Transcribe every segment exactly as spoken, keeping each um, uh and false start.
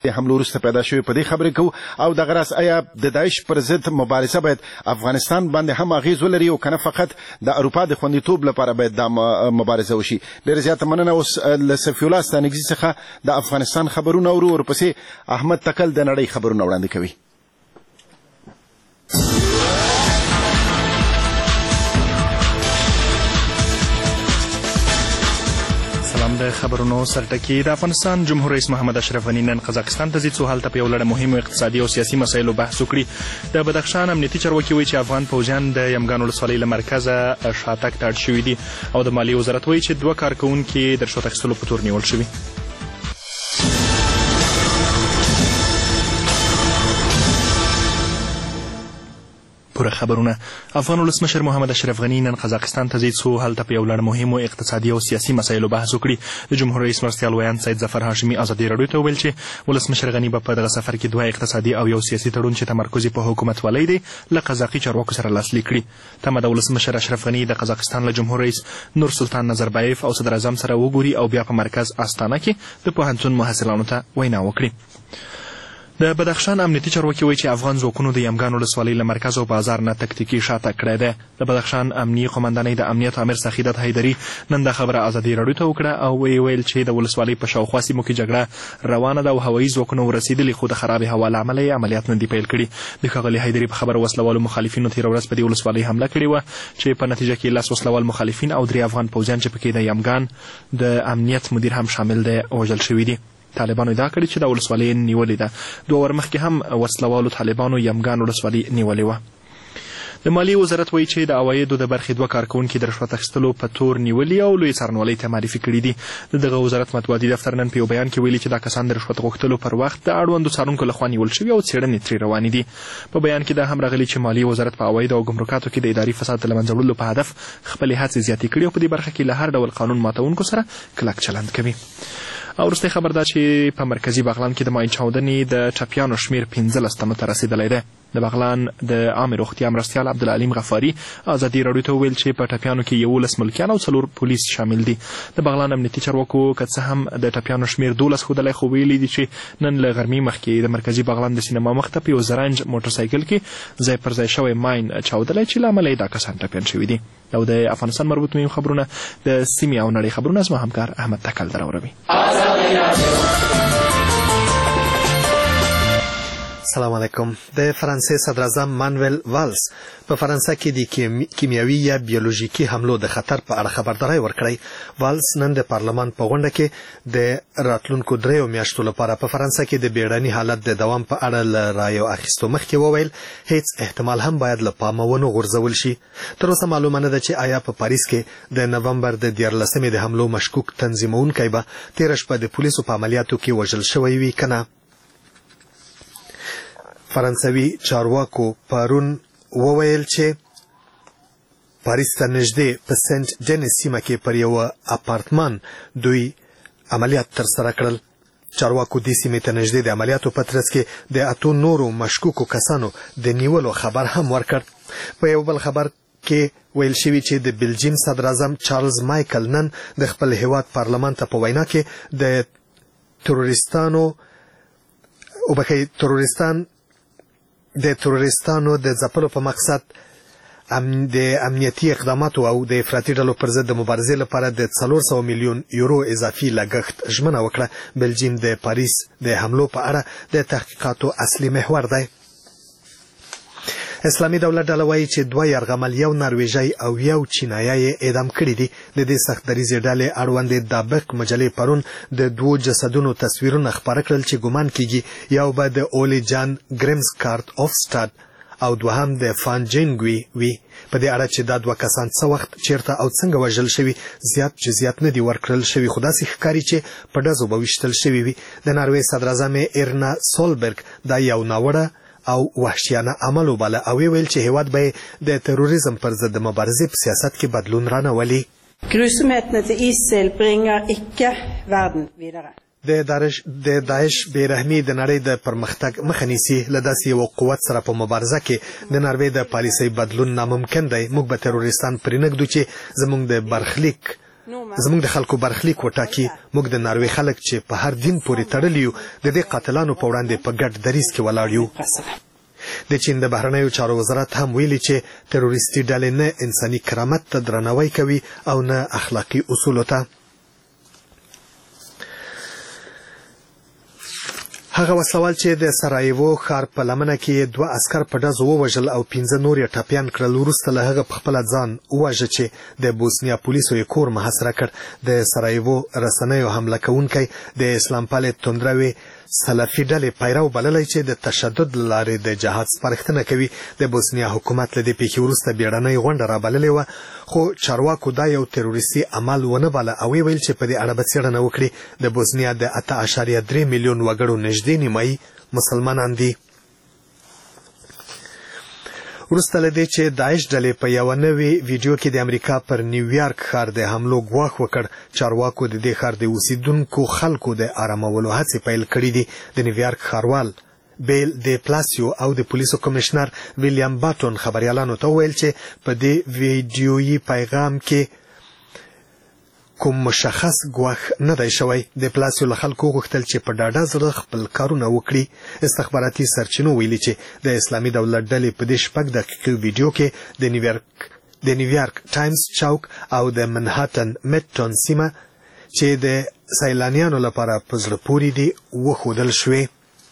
حملو وروسته پیدا شوې په دې خبرې کوو او دغه راز آیا د داعش پر ضد مبارزه باید افغانستان باندې هم اغیز ولري او کنه فقط د اروپا د خوندیتوب لپاره باید دا مبارزه وشي. ډېره زیاته مننه. اوس له صفي الله ستانکزي څخه د افغانستان خبرونه اورو، ورپسې احمد تکل د نړۍ خبرونه وړاندې کوي. د خبرونو سرټکی. د افغانستان جمهور رئیس محمد اشرف غني نن قزاقستان ته ځي څو هلته په یو لړ مهمو اقتصادي او سیاسي مسایلو بحث وکړي. د بدخشان امنیتي چارواکي وایي چې افغان پوځیان د یمګان ولسوالۍ له مرکزه شاتګ ته اړ شوي دي او د مالیې وزارت وایي چې دوه کارکوونکي د رشوت اخیستلو په تور نیول شوي. پوره خبرونه. افغان ولسمشر محمد اشرف غني نن قزاقستان ته ځي څو هلته په یو لړ مهمو اقتصادي او سیاسي مسایلو بحث وکړي. د جمهور رئیس مرستیال ویاند سید ظفر هاشمي ازادي راډیو ته وویل چې ولسمشر غني به په دغه سفر کې دوه اقتصادي او یو سیاسي تړون چې تمرکز په حکومتولۍ دی له قزاقي چارواکو سره لاسلیک کړي. تمه د ولسمشر اشرف غني د قزاقستان له جمهور رئیس نور سلطان نظربایف او صدر اعظم سره وګوري او بیا په مرکز آستانه کې د پوهنتون محصلانو ته وینا وکړي. د بدخشان امنیتي چارواکي وایي چې افغان ځواکونو د یمګان ولسوالۍ له مرکز او بازار نه تکتیکي شاتګ کړی دی. د بدخشان امنیي قومندانۍ د امنیت امیر سخیدت حیدري نن دا خبره ازادي راډیو ته وکړه او ویې ویل چې د ولسوالۍ په شاوخوا سیمو کې جګړه روانه ده او هوایي ځواکونه ورسېدلي خو د خرابې هوا له امله یې عملیات نه دي پیل کړي. د ښاغلي حیدري په خبره وسلوالو مخالفینو تېره ورځ په دې ولسوالۍ حمله کړې وه چې په نتیجه کې لس وسلوال مخالفین او درې افغان پوځیان چې پکې د یمګان د امنیت مدیر هم شامل دی وژل شوي دي. طالبانو ادعا کړې چې د ولسوالۍ نیولې ده. دوه ور مخکې هم وسلوالو طالبانو یمګان ولسوالۍ نیولې وه. د مالیې وزارت وایي چې د عوایدو د برخې دوه کارکوونکي د رشوت اخیستلو په تور نیولي او لوی څارنوالۍ ته معرفي کړي دي. د دغه وزارت مطبوعاتي دفتر نن په یو بیان کې ویلي چې دا کسان د رشوت غوښتلو پر وخت د اړوندو څارونکو لخوا نیول شوي او څېړنې ترې روانې دي. په بیان کې دا هم راغلي چې مالیې وزارت په عوایدو او ګمرکاتو کې د اداري فساد د له منځه وړلو په هدف خپلې هڅې زیاتې کړي او په دې برخه کې له هر ډول قانون ماتونکو سره کلک چلند کوي. او وروستی خبر دا چې په مرکزي بغلان کې د ماین چاودنې د ټپیانو شمېر پنځلس تنو ته رسېدلی دی. د بغلان د عامې روغتیا مرستیال عبدالعلیم غفاري ازادي راډیو ته وویل چې په ټپیانو کې یولس ملکیان او څلور پولیس شامل دي. د بغلان امنیتي چارواکو که څه هم د ټپیانو شمېر دولس ښودلی خو ویلي دي چې نن له غرمې مخکې د مرکزي بغلان د سینما مخ ته په یو زرنج موټرسایکل کې ځای پر ځای شوی ماین چاودلی چې له امله یې دا کسان ټپیان شوي دي. او د افغانستان مربوط مهم خبرونه د سیمې او نړۍ خبرونه زما همکار احمد تکل دراوروي. سلام علیکم. د فرانسې صدر اعظم مانویل والز په فرانسه کې د کیمیاوي یا بیولوژیکي حملو د خطر په اړه خبرداری ورکړی. والز نن د پارلمان په غونډه کې د راتلونکو دریو میاشتو لپاره په فرانسه کې د بیړني حالت د دوام په اړه له رایو اخیستو مخکې وویل هیڅ احتمال هم باید له پامه ونه غورځول شي. تر اوسه معلومه نه ده چې آیا په پاریس کې د نومبر د دیارلسمې د حملو مشکوک تنظیمونکی به تېره شپه د پولیسو په عملیاتو کې وژل شوی وي که نه. فرانسوي چارواکو پرون وویل چې پاریس ته نږدې په سنت ډینس سیمه کې پر یوه اپارتمان دوی عملیات ترسره کړل. چارواکو دې سیمې ته نږدې د عملیاتو په ترڅ کې د اتو نورو مشکوکو کسانو د نیولو خبر هم ورکړ. په یو بل خبر کې ویل شوي چې د بلجیم صدر اعظم چارلز مایکل نن د خپل هیواد پارلمان ته په وینا کې د تروریستانو وبخښئ تروریستان د تروریستانو د ځپلو په مقصد ام د امنیتي اقداماتو او د افراطي ډلو پر ضد د مبارزې لپاره د څلور سوه میلیون یورو اضافي لګښت ژمنه وکړه. بلجیم د پاریس د حملو په اړه د تحقیقاتو اصلي محور دی. اسلامي دولت ډله وایي چې دوه یرغمل یو نرویژی او یو چینایي یې اعدام کړي دي. د دې سخت دریځې ډلې اړوند دابق مجلې پرون د دوو جسدونو تصویرونه خپاره کړل چې ګمان کیږي یو به د اولی جان ګریمزکارت اوفسټاد او دوهم د فان جینګوي وي. په دې اړه چې دا دوه کسان څه وخت چیرته او څنګه وژل شوي زیات جزئیات نه دي ورکړل شوي خو داسې ښکاري چې په ډزو به ویشتل شوي وي. د ناروې صدراعظم ایرنا سولبرګ دا یو ناوړه او وحشیانه عمل وباله او ویل چې هیواد به د تروریزم پر ضد مبارزې په سیاست کې بدلون رانولي. Grusomhetene til ISIL bringer ikke verden videre. د داعش د داعش بېرحمي د نړۍ د پرمختګ مخه نیسي. له داسې یو قوت سره په مبارزه کې د ناروې د پالیسۍ بدلون ناممکن دی. موږ به تروریستان پرې نږدو چې زموږ د برخلیک زموږ د خلکو برخلیک وټاکي. موږ د ناروې خلک چې په هر دین پورې تړلي یو د دې قاتلانو په وړاندې په ګډ دریځ کې ولاړ یو. د چین د بهرنیو چارو وزارت هم ویلي چې تروریستي ډلې نه انساني کرامت ته درناوی کوي او نه اخلاقي اصولو ته. هغه وسلوال چې د سرایوو ښار په لمنه کې دوه عسکر په ډزو ووژل او پنځه نور یې ټپیان کړل، وروسته له هغه په خپله ځان وواژه چې د بوسنیا پولیسو یې کور محاصره کړ. د سرایوو رسنیو حمله کوونکی د اسلام پالې توندروي سلفي ډلې پیرو بللی چې د تشدد له لارې د جهاد سپارښتنه کوي. د بوسنیا حکومت له دې پیښې وروسته بیړنۍ غونډه رابللې وه، خو چارواکو دا یو تروریستي عمل ونه باله او ویل چې په دې اړه به څېړنه وکړي. د بوسنیا د اته اعشاریه درې میلیون وګړو نږدې نیمایي مسلمانان دي. وروسته له دې چې داعش ډلې په یوه نوې ویډیو کې د امریکا پر نیویارک ښار د حملو ګواښ وکړ، چارواکو د دې ښار د اوسیدونکو خلکو د آرامولو هڅې پیل کړي دي. د نیویارک ښاروال بیل د پلاسیو او د پولیسو کمشنر ویلیام باټون خبریالانو ته وویل چې په دې ویډیویي پیغام کې کوم مشخص ګواښ نه دی شوی. د پلاسیو له خلکو وغوښتل چې په ډاډه زړه خپل کارونه وکړي. استخباراتي سرچینو ویلي چې د اسلامي دولت ډلې په دې شپږ دقیقې ویډیو کې د نیویارک د نیویارک ټایمز چوک او د منهاتن میډټون سیمه چې د سیلانیانو لپاره په زړه پورې دي وښودل شوې.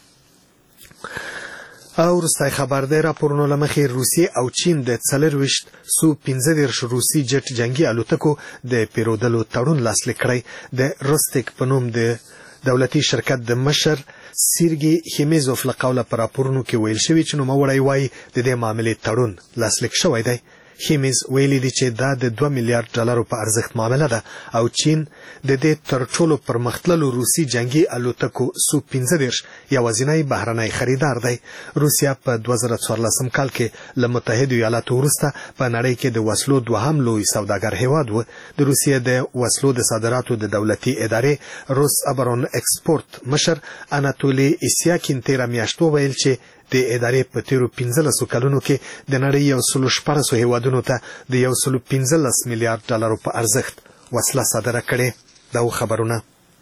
او وروستی خبر دی، راپورونو له مخې روسیې او چین د څلرویشت سو پنځه دېرش روسي جټ جنګي الوتکو د پیرودلو تړون لاسلیک کړی. د روستیک په نوم د دولتي شرکت د مشر سیرګي خیمیزوف له قوله په راپورونو کې ویل شوي چې نوموړی وایي د دې معاملې تړون لاسلیک شوی دی. خیمیز ویلي دي چې دا د دوه میلیارډ ډالرو په ارزښت معامله ده او چین د دې تر ټولو پرمختللو روسي جنګي الوتکو سو پنځه دېرش یوازینی بهرنی خریدار دی. روسیا په دوه زره څوارلسم کال کې له متحدو ایالاتو وروسته په نړۍ کې د وسلو دوهم لوی سوداګر هیواد و. د روسیې د وسلو د صادراتو د دولتي ادارې روس ابرون ایکسپورت مشر اناتولي اسیاکین تېره میاشت وویل چې د ادارې په تیرو پنځلسو کلونو کې د نړۍ یو سلو شپاړسو هیوادونو ته د یو سلو پنځلس میلیارډ ډالرو په ارزښت وسله صادره کړې. دا و خبرونه.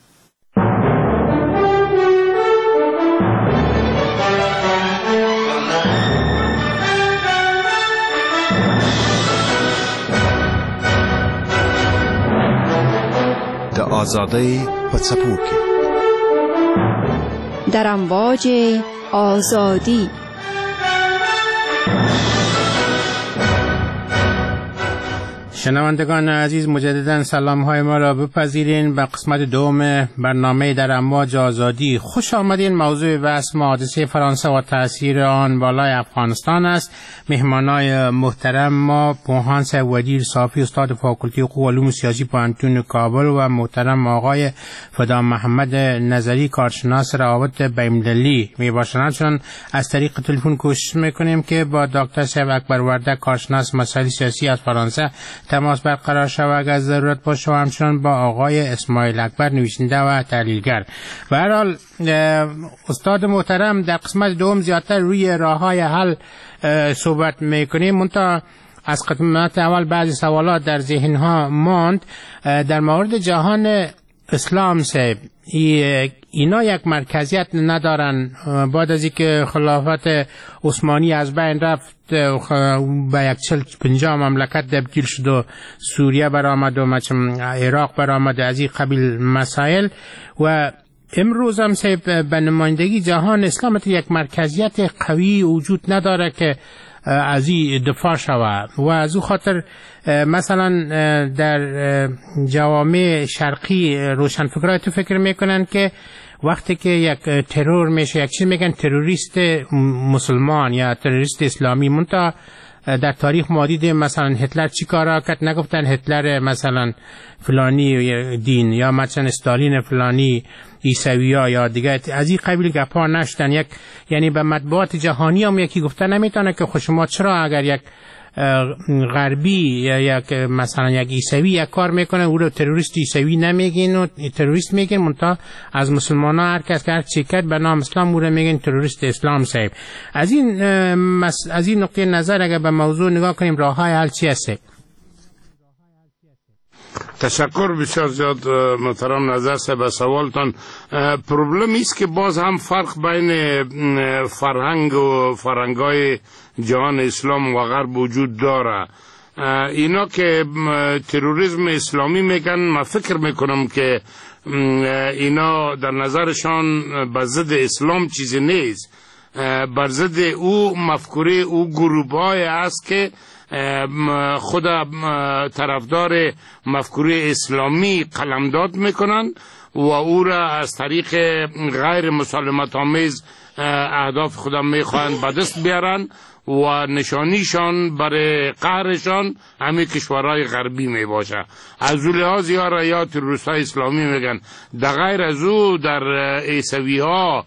د آزادۍ په څپو کې در امواج آزادی. شنوندگان عزیز، مجددا سلام های ما را بپذیرین. به قسمت دوم برنامه در امواج آزادی خوش آمدین. موضوع بحث ما حادثه فرانسه و تاثیر آن بالای افغانستان است. مهمانای محترم ما پوهان ودیر صافی، استاد فاکولته حقوق و علوم سیاسی پوهنتون کابل و محترم آقای فدا محمد نظری، کارشناس روابط بین‌المللی میباشند. چون از طریق تلفن کوشش میکنیم که با دکتر صاحب اکبر وردک، کارشناس مسائل سیاسی از فرانسه تماس برقرار شود اگر ضرورت باشه، و همچنان با آقای اسماعیل اکبر، نویسنده و تحلیلگر. به هر حال استاد محترم، در قسمت دوم زیادتر روی راه‌های حل صحبت میکنیم. منتها از قسمت اول بعضی سوالات در ذهنها ماند. در مورد جهان اسلام سے اینا یک مرکزیت ندارن. بعد از اینکه خلافت عثمانی از بین رفت، به یک چل پنجاه مملکت تبدیل شد و سوریه برآمد و عراق برآمد، از این قبیل مسائل. و امروز هم سه به نمایندگی جهان اسلام یک مرکزیت قوی وجود نداره که از این دفاع شود. و از او خاطر مثلا در جوامع شرقی روشنفکرای تو فکر میکنن که وقتی که یک ترور میشه، یک چیز میگن تروریست مسلمان یا تروریست اسلامی. منتها در تاریخ ما دیدیم مثلا هتلر چی کارا کرد، نگفتن هتلر مثلا فلانی دین یا مثلا استالین فلانی عیسویا یا دیگه از این قبیل گپا نشدن. یک یعنی به مطبوعات جهانی هم یکی گفته نمیتونه که خود شما چرا اگر یک غربی یا یک مثلا یک عیسوی یک کار میکنه او رو تروریست عیسوی نمیگین و تروریست میگین، منتها از مسلمان ها هر کس که هر چی کرد به نام اسلام او رو میگین تروریست اسلام صاحب. از این از این نقطه نظر اگر به موضوع نگاه کنیم، راه های حل چی هست؟ تشکر بسیار زیاد محترم نظر صاحب از سوالتان. پروبلمی است که باز هم فرق بین فرهنگ و فرهنگ‌های جهان اسلام و غرب وجود داره. اینا که تروریسم اسلامی میگن، من فکر میکنم که اینا در نظرشان به ضد اسلام چیزی نیست، بر ضد او مفکوره او گروه‌های است که خود طرفدار مفکوره اسلامی قلمداد میکنن و او را از طریق غیر مسالمت آمیز اهداف خود میخواهند به دست بیارن و نشانیشان برای قهرشان همه کشورهای غربی می باشه. از او لحاظ یا یا تروریست های اسلامی میگن. در غیر از او در عیسوی ها،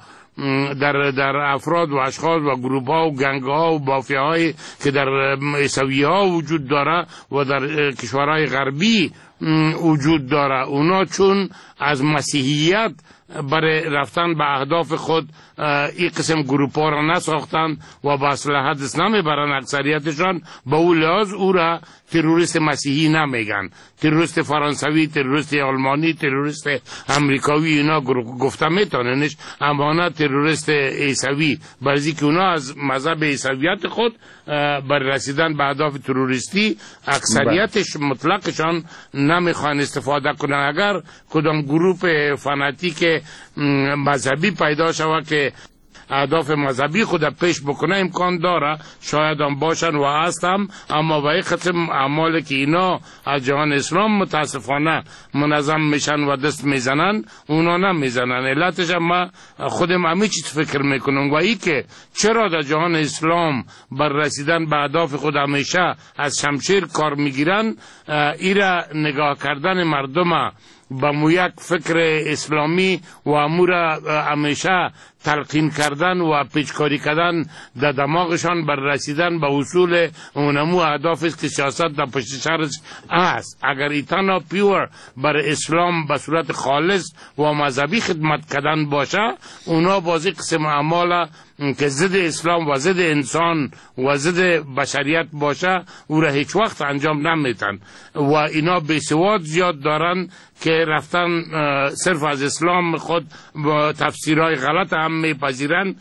در در افراد و اشخاص و گروه ها و گنگ ها و مافیا هایی که در عیسوی ها وجود داره و در کشورهای غربی وجود داره، اونا چون از مسیحیت برای رفتن به اهداف خود این قسم گروپ ها را نساختند و به اصلاح دست نمیبرن، اکثریتشان به اون لحاظ او را تروریست مسیحی نمیگن. تروریست فرانسوی، تروریست آلمانی، تروریست امریکایی اینا گفته میتوننش، اما نه تروریست عیسوی، برای که اونا از مذهب عیسویت خود برای رسیدن به اهداف تروریستی اکثریتش مطلقشان نمیخوان استفاده کنن. اگر کدام گروه فاناتیک مذهبی پیدا شود که اهداف مذهبی خود پیش بکنه، امکان داره شاید هم باشن و هستم، اما به این قسم اعمال که اینا از جهان اسلام متاسفانه منظم میشن و دست میزنن، اونا نمیزنن. علتش ما خودم همین چیز فکر میکنم و ای که چرا در جهان اسلام بر رسیدن به اهداف خود همیشه از شمشیر کار میگیرن، ایره نگاه کردن مردم با مو یک فکر اسلامی و امور همیشه تلقین کردن و پیچکاری کردن در دماغشان بر رسیدن به اصول اونمو اهداف است که سیاست در پشت سرش است. اگر ایتانا پیور بر اسلام به صورت خالص و مذهبی خدمت کردن باشه، اونا بازی قسم اعمال که ضد اسلام و ضد انسان و ضد بشریت باشه او را هیچ وقت انجام نمیتن و اینا بیسواد زیاد دارن که رفتن صرف از اسلام خود با تفسیرهای غلط هم میپذیرن.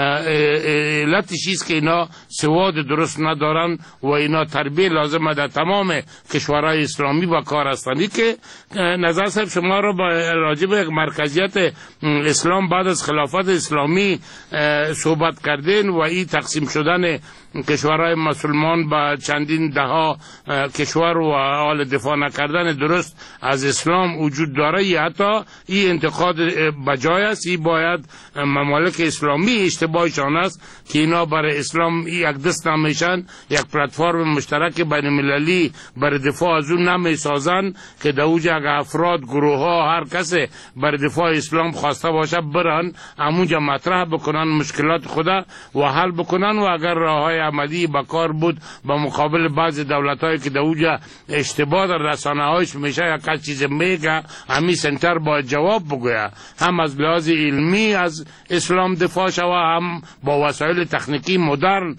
علتش است که اینا سواد درست ندارن و اینا تربیه لازمه در تمام کشورهای اسلامی با کار هستند. که نظر صاحب شما را با راجع به مرکزیت اسلام بعد از خلافت اسلامی صحبت کردین و این تقسیم شدن کشورهای مسلمان با چندین دهها کشور و حال دفاع نکردن درست از اسلام وجود داره. ای حتی این انتقاد بجای است، این باید ممالک اسلامی اشتباهشان است که اینا برای اسلام یک دست نمیشن، یک پلتفرم مشترک بین المللی برای دفاع از اون نمیسازن که در اوج اگر افراد، گروه ها، هر کسی برای دفاع اسلام خواسته باشه برن همونجا مطرح بکنن مشکلات خدا و حل بکنن و اگر راههای عملی بکار بود با مقابل بعض دولت‌هایی که در اوجا اشتباه در رسانه‌هایش میشه یک چیز میگه، همین سنتر باید جواب بگویه، هم از لحاظ علمی از اسلام دفاع شوه، هم با وسایل تکنیکی مدرن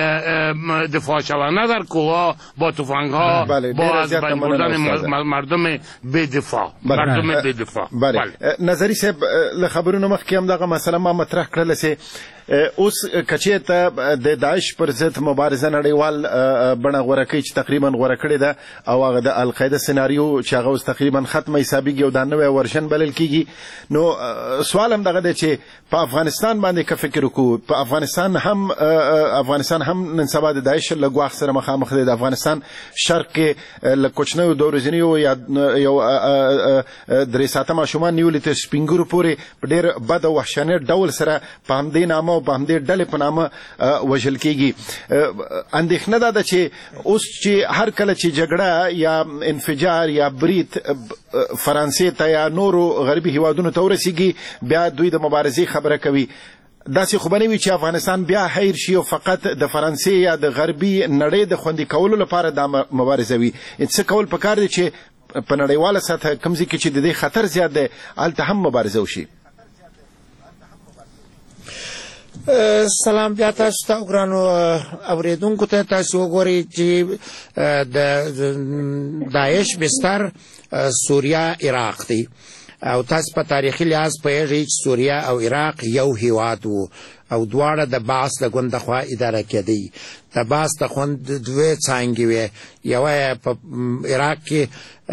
دفاع شوه، نه در کوها با تفنگ‌ها با از بین بردن مردم به دفاع مردم به دفاع. بله نظری صاحب له خبرونو مخکې هم دغه مسله ما مطرح کړله سي اوس کچې ته د داعش پر ضد مبارزه نړیوال بڼه غوره کوي چې تقریبا غوره کړې ده او هغه د القاعده سناریو چې هغه اوس تقریبا ختمه حسابیږي او دا نوی ورشن بلل کیږي. نو سوال هم دغه دی چې په افغانستان باندې که فکر وکړو، په افغانستان هم افغانستان هم نن سبا د داعش له ګواښ سره مخامخ دی. د افغانستان شرق کې له کوچنیو د ورځنیو یا یو درې ساعته ماشومان نیولي تر سپینګورو پورې په ډېر بد او وحشیانه ډول سره په همدې نامه او په همدې ډلې په نامه وژل کېږي. اندېښنه دا ده چې اوس چې هر کله چې جګړه یا انفجار یا برید فرانسې ته یا نورو غربي هیوادونو ته ورسېږي، بیا دوی د مبارزې خبره کوي. داسې خو به نه وي چې افغانستان بیا حیر شي او فقط د فرانسې یا د غربي نړۍ د خوندي کولو لپاره دا مبارزه وي. څه کول پکار دی چې په نړیواله سطحه کوم ځای کې چې د دې خطر زیات دی هلته هم مبارزه وشي؟ سلام بیا تاسو ته ګرانو اوریدونکو ته تاسو وګورئ چې د داعش بستر سوریه عراق دی او تاسو په تاریخي لحاظ پوهیږئ چې سوریه او عراق یو هیواد وو او دواړه د بعث د ګوند لخوا اداره کېدی د بعث د ګوند دوې څانګې وې یوه په عراق کې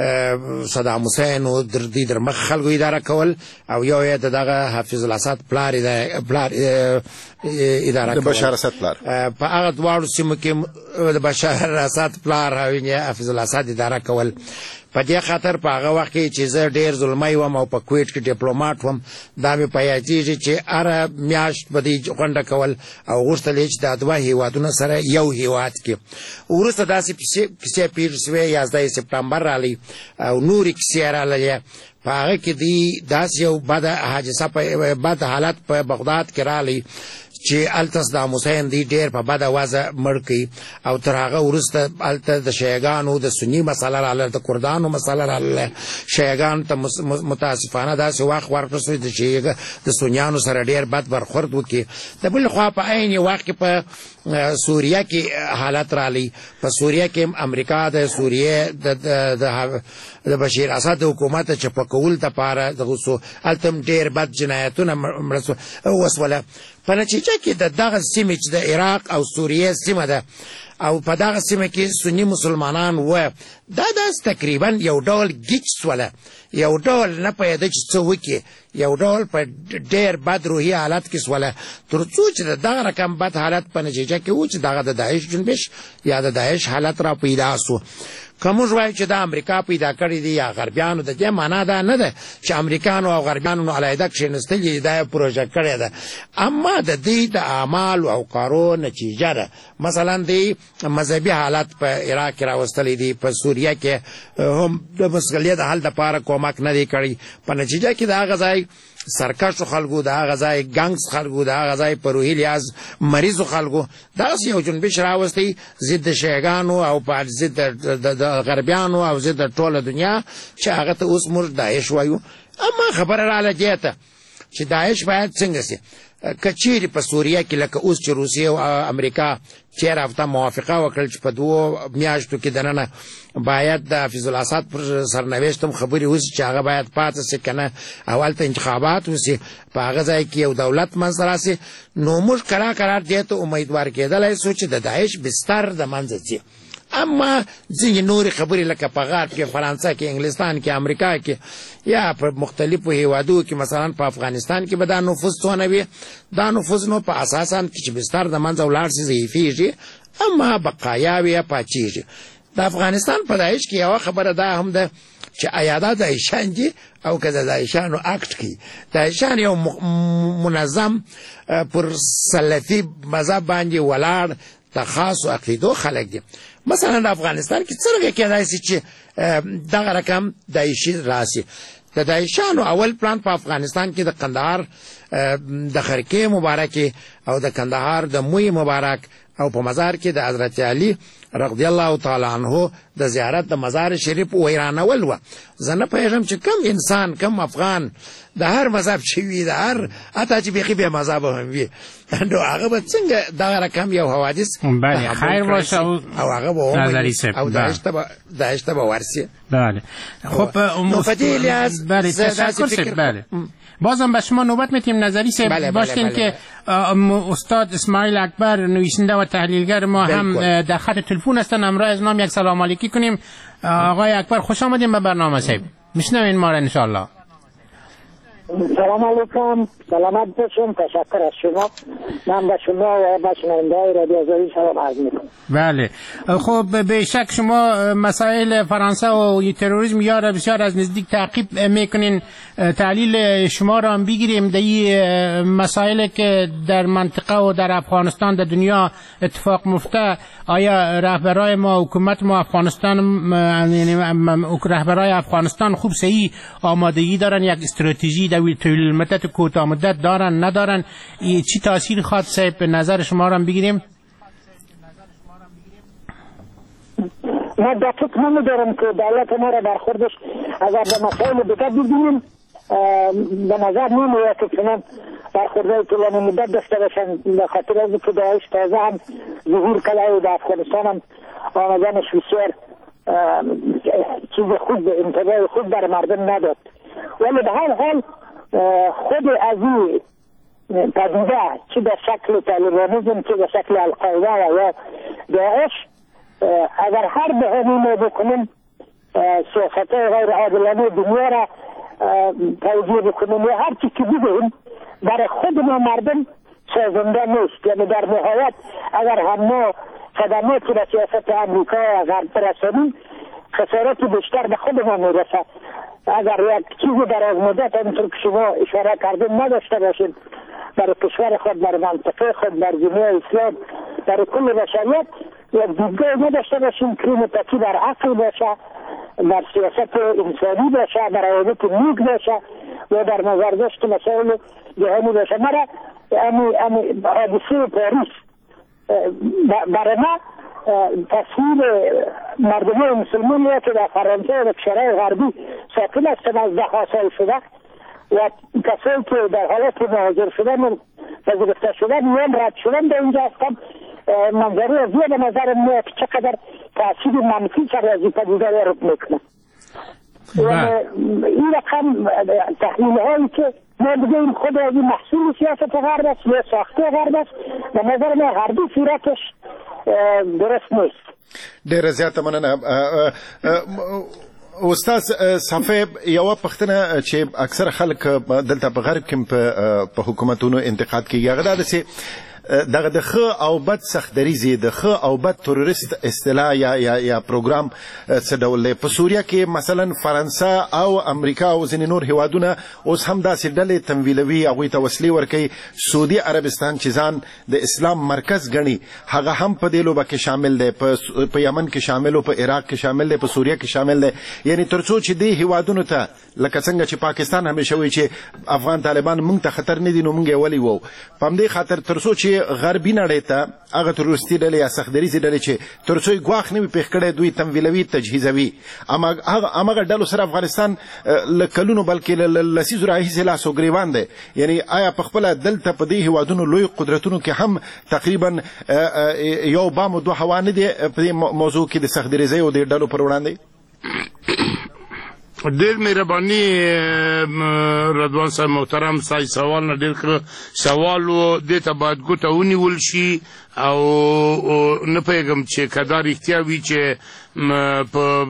صدام حسین او د دې در مخ خلکو اداره کول او یو یې د دغه حافظ الاسد پلار پلار اداره کول د بشار اسد پلار په هغه دواړو سیمو کې د بشار اسد پلار او حافظ الاسد اداره کول په دې خاطر په هغه وخت کې چې زه ډېر ظلمی وم او په کویټ کې ډیپلوماټ وم دا مې په یادېږي چې هره میاشت به دې غونډه کول او غوښتل یې چې دا دوه هېوادونه سره یو هېواد کې وروسته داسې کیسې پېښې شوې یازده سپټمبر راغلی او نورې کیسې راغلې په هغه کې دې داسې یو بده حادثه بد حالت په بغداد کې راغلی چې هلته صدام حسین دی ډېر په بده وضع مړ کړي او تر هغه وروسته هلته د شیعګانو د سني مسله راغله د کردانو مسله راغله شیعګانو ته متاسفانه داسې وخت ورکړل شوی د د سنیانو سره ډېر بد برخورد وکړي د بل خوا په عین وخت کې په سوریه کې حالت راغلی په سوریه کې امریکا د سوریه د د بشیر اسد د حکومت چپه کول دپاره دغه سو هلته هم ډېر بد جنایتونه وسوله په نتیجه کې د دغه سیمې چې د عراق او سوریه سیمه ده او په دغه سیمه کې سني مسلمانان و دا داسې تقریبا یو ډول ګیچ سوله یو ډول نه پوهېده چې څه وکړي یو ډول په ډېر بد روحي حالت کې سوله تر څو چې د دغه رقم بد حالت په نتیجه کې و چې دغه د داعش جنبش یا د داعش حالت را پیدا سو که موږ وایو چې د امریکا پیدا کړی دی یا غربیانو د دې معنا دا نه ده چې امریکایانو او غربیانو علیحده کښېنستلي دا یې پروژه کړې ده اما د دې د اعمالو او کارو نتیجه ده مثلا دی مذهبي حالت په عراق کې راوستلی دی په سوریه کې هم د مسؤلیت حل دپاره کومک نه دی کړی په نتیجه کې د هغه ځای سرکشو خلکو د هغه ځای ګنګس خلکو د هغه ځای په روحي لحاظ مریضو خلکو داسې یو جنبش راوستی ضد د شیعګانو او په ضد د غربیانو او ضد د ټوله دنیا چې هغه ته اوس موږ داعش وایو اما خبره راغله دې ته چې داعش باید څنګه سي که چیرې په سوریه کې لکه اوس چې روسیه او امریکا تېره هفته موافقه وکړل چې په دوو میاشتو کې دننه باید د حافظ الاسد پر سرنوشت هم خبرې وشي چې هغه باید پاتې شي که نه او هلته انتخابات وشي په هغه ځای کې یو دولت منځته راسي نو موږ کرار کرار دې ته امیدوار کېدلی سو چې د داعش بستر د منځه ځي اما ځینې نورې خبرې لکه په غرب کې فرانسه کې انګلستان کې امریکا کې یا په مختلفو هیوادو کې مثلا په افغانستان کې به دا نفوذ څونه وي دا نفوذ نو په اساسا کې چې بستر د منځه ولاړ شي ضعیفېږي اما بقایاوې یا پاچېږي د افغانستان په داعش کې یوه خبره دا هم ده چې آیا دا داعشان دي او که د داعشانو اکټ کوي داعشان یو منظم پر سلفي مذهب باندې ولاړ د خاصو عقیدو خلک دي مثلا د افغانستان کې څرنګه کېدای شي چې دغه رقم داعشي راسي د داعشانو اول پلان په افغانستان کې د قندهار د خرکې مبارکې او د کندهار د موی مبارک او په مزار کې د حضرت علي رضی الله تعالی عنه د زیارت د مزار شریف ویرانول وه زه نه پوهېږم چې کم انسان کم افغان د هر مذهب چې وي د هر حتی چې بیخي بې مذهبه هم وي نو هغه به څنګه دغه رقم یو حوادث بله خیر باشه او هغه به ومني او داعش ته به ورسي بله خب نو په دې لحاظ بله تشکر شد بله بازم به شما نوبت میتیم نظری صاحب بله باشین بله که استاد اسماعیل اکبر نویسنده و تحلیلگر ما هم در خط تلفن هستن همراه از نام یک سلام علیکی کنیم آقای اکبر خوش آمدیم به برنامه صاحب میشنوین ما را انشاءالله سلام علیکم سلامت باشین تشکر از شما من به شما و به شنونده‌های رادیو آزادی سلام عرض میکنم بله خب به شک شما مسائل فرانسه و تروریسم یا بسیار از نزدیک تعقیب میکنین تحلیل شما را هم بگیریم در این مسائل که در منطقه و در افغانستان در دنیا اتفاق مفته آیا رهبرای ما حکومت ما افغانستان یعنی رهبرای افغانستان خوب صحیح آمادگی دارن یک استراتژی در طول مدت کوتاه مدت دارن ندارن چی تاثیر خواهد صاحب به نظر شما را بگیریم؟ ما دقیق نمیدارم که دولت ما را برخوردش اگر به مسائل دیگر ببینیم به نظر نمیاد که چنان برخوردهای طولانی مدت داشته باشن، به خاطر از که داعش تازه هم ظهور کرده و در افغانستان هم آمدنش بسیار چیز خوب، انتباه خوب در مردم نداد. ولی به هر حال خود از این پدیده چه به شکل طالبانیزم چه به شکل القاعده و یا داعش، اگر هر بهانه‌ای بکنیم سیاست‌های غیر عادلانه دنیا را توجیه بکنیم یا هر چی که بگوییم برای خود ما مردم سازنده نیست. یعنی در نهایت اگر هم ما خدماتی را سیاست امریکا و غرب برسانیم خسارت بیشتر به خود ما میرسه. اگر یک چیزی در از مدت همونطور که شما اشاره کردیم نداشته باشیم برای کشور خود، برای منطقه خود، برای جمعه اسلام، برای کل بشریت یک دیدگاه نداشته باشیم که متکی در عقل باشه، در سیاست انسانی باشه، در روابط نیک باشه و در نظرداشت مسائل جهانی باشه. مرا امی حادثه پاریس برای ما تصویر مردم مسلمان که در فرانسه و کشورهای غربی ساکن هستند از ده ها سال شده و کسایی که در حالت مهاجر شدن و پذیرفته شدن یا رد شدن به اینجا هستند، منظره از به نظر میاد که چقدر تاثیر منفی سر از این پدیده وارد میکنه. این رقم تحلیل هایی که ما بگیم خود از این محصول سیاست غرب است یا ساخته غرب است، به نظر ما هر دو صورتش درست نیست. ډېره زیاته مننه. استاد صفی، یوه پوښتنه چې اکثره خلک دلته په غرب کې په حکومتونو انتقاد کوي هغه دا ده چې دغه د ښه او بد سختدریزې د ښه او بد تروریست اصطلاح یا یا یا پروګرام څه ډول دی. په سوریه کې مثلا فرانسه او امریکا او ځینې نور هیوادونه اوس هم داسې ډلې تمویلوي، هغوی ته وسلې ورکوي. سعودي عربستان چې ځان د اسلام مرکز ګڼي هغه هم په دې لوبه کې شامل دی، په یمن کې شامل و، په عراق کې شامل دی، په سوریه کې شامل دی. یعنی تر څو چې دې هیوادونو ته لکه څنګه چې پاکستان همیشه وایي چې افغان طالبان موږ ته خطر نه دي نو موږ یې ولې وو، په همدې خاطر تر څو چې غربي نړۍ ته هغه تروریستي ډلې یا سختدریزې ډلې چې تر څو یې ګواښ نه وي پېښ کړی دوی تمویلوي، تجهیزوي. هماغه ډلو سره افغانستان له کلونو بلکې له لسیزو راهیسې لاس او ګرېوان دی. یعنی آیا پخپله دلته په دې هیوادونو لوی قدرتونو کې هم تقریبا یو بام و دوه هوا نه دی په دې موضوع کې د سختدریزۍ او دې ډلو پر وړاندې؟ ډېر مهرباني رضوان صاحب محترم، ستاسو سوال نه ډېر ښه سوال و. دې ته باید ګوته ونیول شي او نه پوهېږم چې که دا رښتیا وي چې په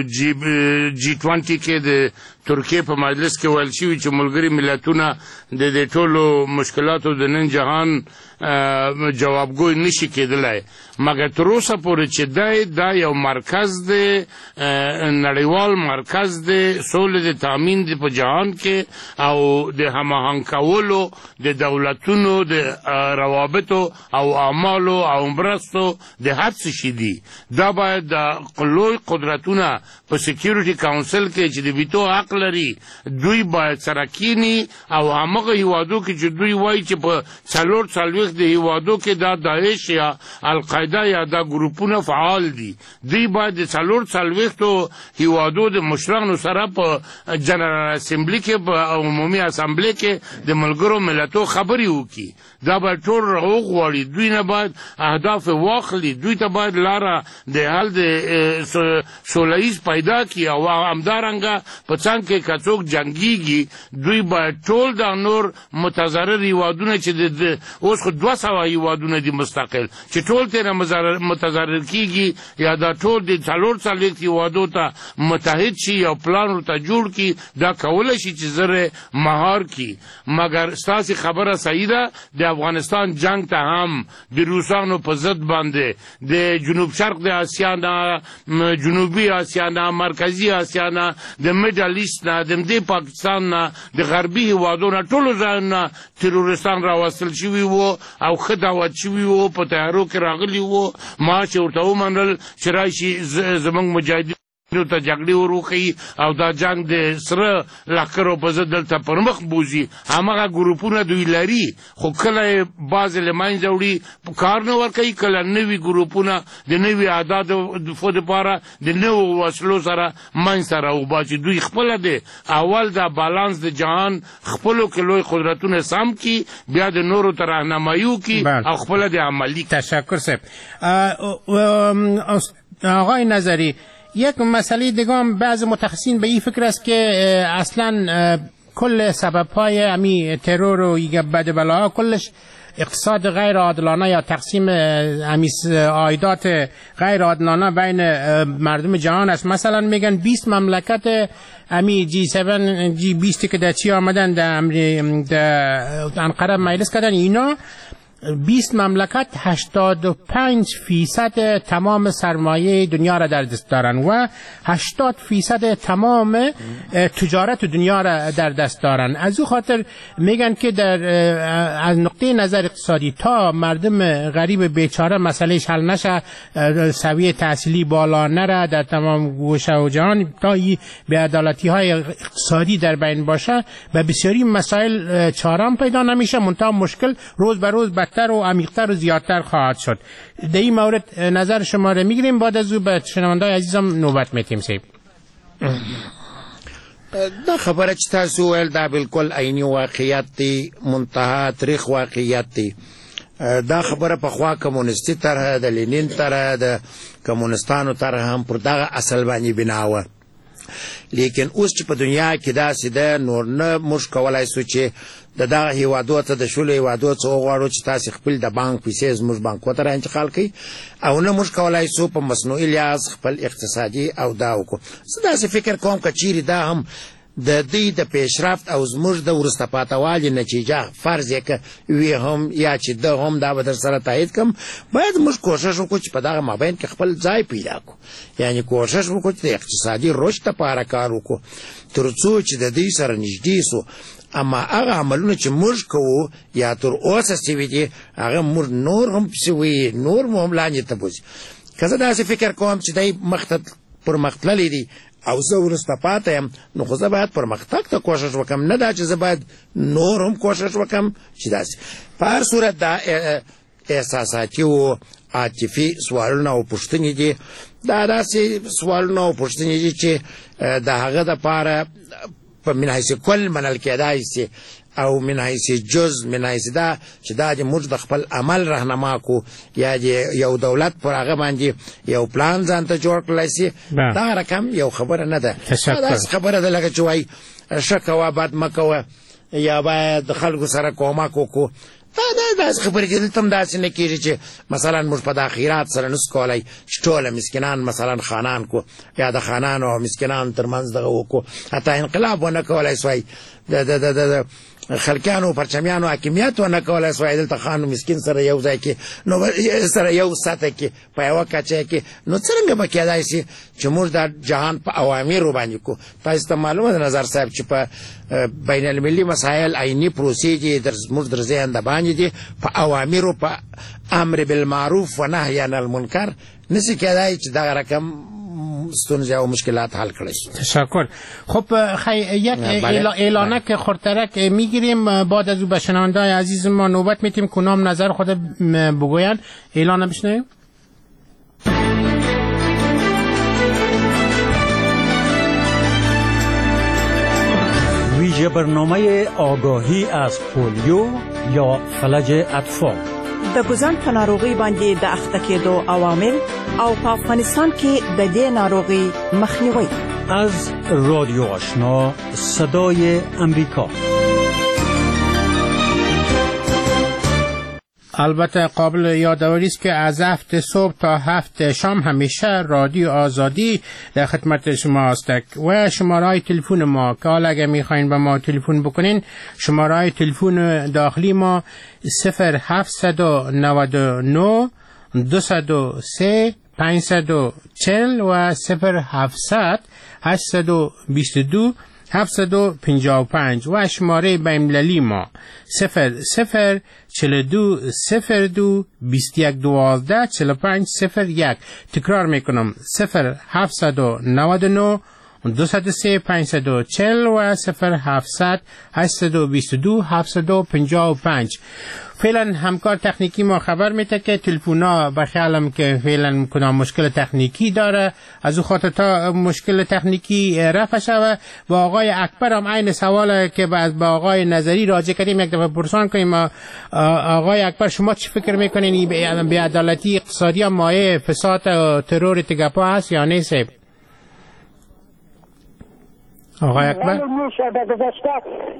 جي ټوینټي کې د ترکیې په مجلس کې ویل شوي چې ملګري ملتونه د دې ټولو مشکلاتو د نن جهان جوابګوی نشي کېدلی، مګر تر اوسه پورې چې دی دا یو مرکز دی، نړیوال مرکز دی، سولې د تامین دی په جهان کې او د هماهنګ کولو د دولتونو د روابطو او اعمالو او مرستو د هر څه شي دي. دا باید د لوی قدرتونه په سکیورټي کاونسل کې چې د ویتو حق لري دوی باید سره کینی او همغه هیوادو کې چې دوی وایي چې په څلور څلوېښت د هیوادو کې دا داعش یا القاعده یا دا ګروپونه فعال دي، دوی باید د څلور څلوېښتو هیوادو د مشرانو سره په جنرال اسمبلی کې په عمومي اسمبلی کې د ملګرو ملتونو خبرې وکړي. دا باید ټول راوغواړي، دوی نه باید اهداف واخلي، دوی ته باید لاره د حل د سوله پیدا کړي او همدارنګه په څنګ کې که څوک جنګیږي دوی باید ټول د نور متضرر هیوادونه چې د اوس خو دوه سوه هیوادونه دي مستقل چې ټول ترې متضرر کیږي یا دا ټول د څلور څلوېښت هیوادو ته متحد شي یا پلان ورته جوړ کړي، دا کولی شي چې زر مهار کړي. مګر ستاسې خبره صحیح ده، د افغانستان جنگ ته هم د روسانو په ضد باندې د جنوب شرق د اسیا نه، جنوبي اسیا نه، مرکزي اسیا نه، د میډل ایست نه، د دې پاکستان نه، د غربي هیوادو نه، ټولو ځایونو تروریستان راوستل شوي وو او ښه دعوت شوي وو، په تیارو کې راغلي وو. ما چې ورته ومنل چې راشي زموږ مجاهدین نو ته جګړې وروښیي او دا جنګ د سره لښکرو په ضد دلته پر مخ بوځي. هماغه ګروپونه دوی لري خو کله یې بعضې له منځه وړي کار نه ورکوي، کله نوي ګروپونه د نوي اهدافو دپاره د نوو وسلو سره منځته راوباسي. دوی خپله د اول دا بالانس د جهان خپلو کې لوی قدرتونه سم کي، بیا د نورو ته راهنمایي وکړي او خپله د عملي. تشکر صاحب. آقای نظری، یک مسئله دیگه هم بعض متخصصین به این فکر است که اصلا کل سبب‌های امی ترور و بد بلاها کلش اقتصاد غیر عادلانه یا تقسیم امی عایدات غیر عادلانه بین مردم جهان است. مثلا میگن بیست مملکت امی جی هفت جی بیست که در چی آمدن در انقره مجلس کردن، اینا بیست مملکت هشتاد و پنج فیصد تمام سرمایه دنیا را در دست دارن و هشتاد فیصد تمام تجارت دنیا را در دست دارن. از او خاطر میگن که در از نقطه نظر اقتصادی تا مردم غریب بیچاره مسئلهش حل نشه، سویه تحصیلی بالا نره در تمام گوشه و جهان، تا این بی‌عدالتی های اقتصادی در بین باشه، به بسیاری مسائل چاره پیدا نمیشه، منتها مشکل روز به روز بدتر و عمیق‌تر و زیادتر خواهد شد. در این مورد نظر شما را میگیریم، بعد از او به شنونده‌های عزیزم نوبت میتیم. سیب دا خبره چې تاسو ویل دا بالکل عیني واقعیت دی، منتها تاریخ واقعیت دی. دا خبره په خوا کمونیستي طرح د لینین طرح د کمونستانو طرح هم پر دغه اصل باندې بنا وه، لیکن اوس چې په دنیا کې داسې ده نور نه موږ کولی سو چې د دغه هیوادو ته د شلو هیوادو څه وغواړو چې تاسې خپل د بانک پیسې زموږ بانکو ته را انتقال کړئ، او نه موږ کولی سو په مصنوعي لحاظ خپل اقتصادي او دا وکړو. زه داسې فکر کوم که چیرې دا هم د دوی د پیشرفت او زموږ د وروسته پاته والي نتیجه فرض یې که وي هم یا چې ده هم دا به در سره تایید کړم، باید موږ کوشش وکړو چې په دغه مابین کې خپل ځای پیدا کړو، یعنې کوشش وکړو چې د اقتصادي رشد لپاره کار وکړو تر څو چې د دوی سره نږدې سو. اما هغه عملونه چې موږ کوو یا تر اوسه سوي دي هغه موږ نور هم پسې وي، نور مو هم لاندې ته بوځي. که زه داسې فکر کوم چې دی مخته پرمخ تللی دي او زه وروسته پاته یم، نو خو زه باید پرمختګ ته کوشش وکړم، نه دا چې زه باید نور هم کوشش وکړم چې داسې. په هر صورت دا احساساتي و عاطفي سوالونه او پوښتنې دي، دا داسې سوالونه او پوښتنې دي چې د هغه دپاره په من حیث کل منل کېدای سي او من حیث جز من حیث دا چې دا د موږ د خپل عمل رهنما کو یا د یو دولت پر هغه باندې یو پلان ځان ته جوړ کړلی سي، دا رقم یو خبره نه ده. داسې خبره ده لکه چې وایي ښه کوه بد مه کوه یا باید د خلکو سره کومک وکړو. دا داسې خبرې چې دلته هم داسې نه کېږي چې مثلا موږ په د خیرات سره نسو کولی چې ټوله مسکینان مثلا خانان کو یا د خانانو او مسکینانو تر منځ دغه وکړو، حتی انقلاب ونه کولی سوای، د خلکیانو پرچمیانو حاکمیت ونه کولی سوای دلته خان مسکین سره یو ځای کې نو سره یو سطح کې په یوه کچه کې، نو څرنګه به کېدای سي چې موږ د جهان په اوامرو باندې کو. تاسو ته معلومه ده نظر صاحب چې په بین المللي مسایل عیني پروسې دي زموږ در ذهن د باندې دي، په اوامرو په امر بالمعروف و نهی عن المنکر نسی کېدای چې دغه رقم ستونزه او مشکلات حل کړي. تشکر. خب خی یک اعلانک خورترک میگیریم، بعد از او به شنونده‌های عزیز ما نوبت میتیم کنام نظر خود بگوین. اعلان بشنویم. ویژه برنامه آگاهی از پولیو یا فلج اطفال د ګزن په ناروغي باندې د اخته کېدو عوامل او په افغانستان کې د دې ناروغي مخنیوي. از رادیو آشنا صدای امریکا. البته قابل یادآوری است که از هفت صبح تا هفت شام همیشه رادیو آزادی در خدمت شما است و شماره تلفن ما که حالا اگر میخواین به ما تلفن بکنین، شماره تلفن داخلی ما صفر هفتصد و نود و نه دویست و سه پانصد و چهل و صفر هفتصد هشتصد و بیست و دو هفتصد و پنجاه و پنج و شماره بین‌المللی ما صفر صفر چهل و دو صفر دو بیست و یک دوازده چهل و پنج صفر یک. تکرار میکنم صفر هفتصد و نود و نه دویست و سه پانصد و چهل و صفر هفتصد هشتصد و بیست و دو هفتصد و پنجاه و پنج. فعلا همکار تکنیکی ما خبر میده که تلفونا بخیالم که فعلا کدام مشکل تکنیکی داره، از او خاطر تا مشکل تکنیکی رفع شوه. با آقای اکبر هم عین سوال که بعد با آقای نظری راجع کردیم یک دفعه پرسان کنیم. آقای اکبر شما چی فکر میکنین بی‌عدالتی اقتصادی هم مایه فساد و ترور تگپا هست یا نیست؟ آقای اکبر میشه به گذشته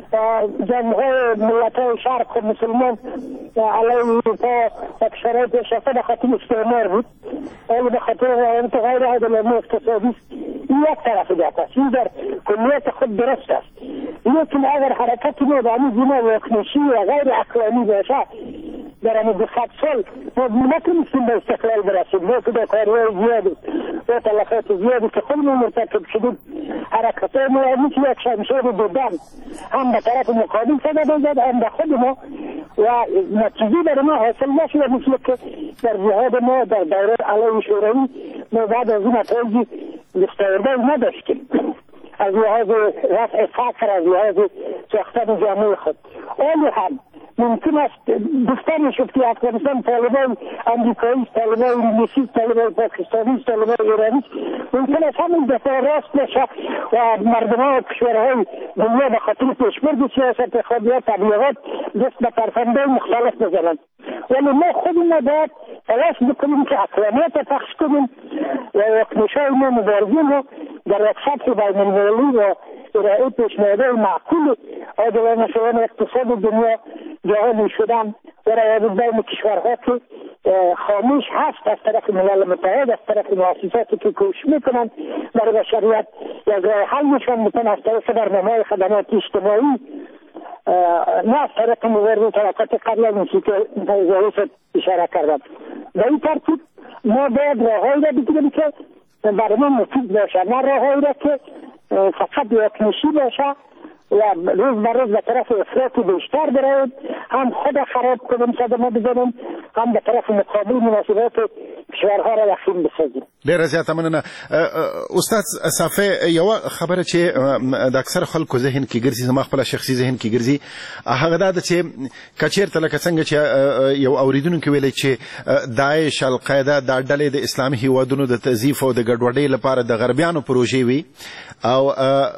جمعه ملت های شرق و مسلمان علیه اروپا و شرایط شفه به خاطر استعمار بود، ولی به خاطر روابط غیر عادلانه اقتصادی یک طرف دیگه است. این در کلیت خود درست است، لیکن اگر حرکت نظامی گونه واکنشی و غیر عقلانی باشه در این دو صد سال ما نتونستیم به استقلال برسیم. ما که کارهای زیادی و تلفات زیادی که خودمون مرتکب شدیم، حرکت‌های موازی که یک شمشیر دیدن هم به طرف مقابل صدا بزد هم به خود ما و نتیجه در ما حاصل نشده، مثل که در جهاد ما در دوره علیه شوروی ما بعد از این نتایجی دستاوردهای نداشتیم از لحاظ رفع فقر، از لحاظ ساختن جامعه خود. ولی هم ممکن است گفتن میشد که افغانستان طالبان امریکایی، طالبان انگلیسی، طالبان پاکستانی، طالبان ایرانی ممکن است همین دفعه راست بشه و مردمان کشورهای دنیا به خاطر پیشبرد سیاست خود یا تبلیغات دست به پرفندهای مختلف بزنند. ولی ما خودمون باید تلاش بکنیم که عقلانیت پخش کنیم و واکنش‌های ما مبارزین رو در یک سطح بین‌المللی و ارائه پیشنهادهای معقول عادلانه شدن اقتصاد دنیا جهانی شدن و روابط بین کشورها که خاموش هست از طرف ملل متحد، از طرف مؤسساتی که کوشش میکنن برای بشریت یک راه حل نشان میکنن، از طرف برنامه‌های خدمات اجتماعی، نه از طرف مبارزه طبقات قبلی که ظریف اشاره کردم. به این ترتیب ما باید راههایی را بگیریم که برای ما مفید باشه، نه راههایی را که فقط واکنشی باشه و روز به روز به طرف افراط بیشتر براییم، هم خود خراب کنیم صدمه بزنیم، هم به طرف مقابل مناسبات کشورها را یقین بسازیم. ډیره زیاته مننه. استاد صافی، یو خبره چې د اکثر خلکو ذهن کې ګرځي، زما خپل شخصي ذهن کې ګرځي، هغه دا ده چې کچیرته لکه څنګه چې یو اوریدونکو ویلي چې داعش، القاعده دا ډلې د اسلامي هیوادونو د تضعیف او د ګډوډۍ لپاره د غربیانو پروژې وي، او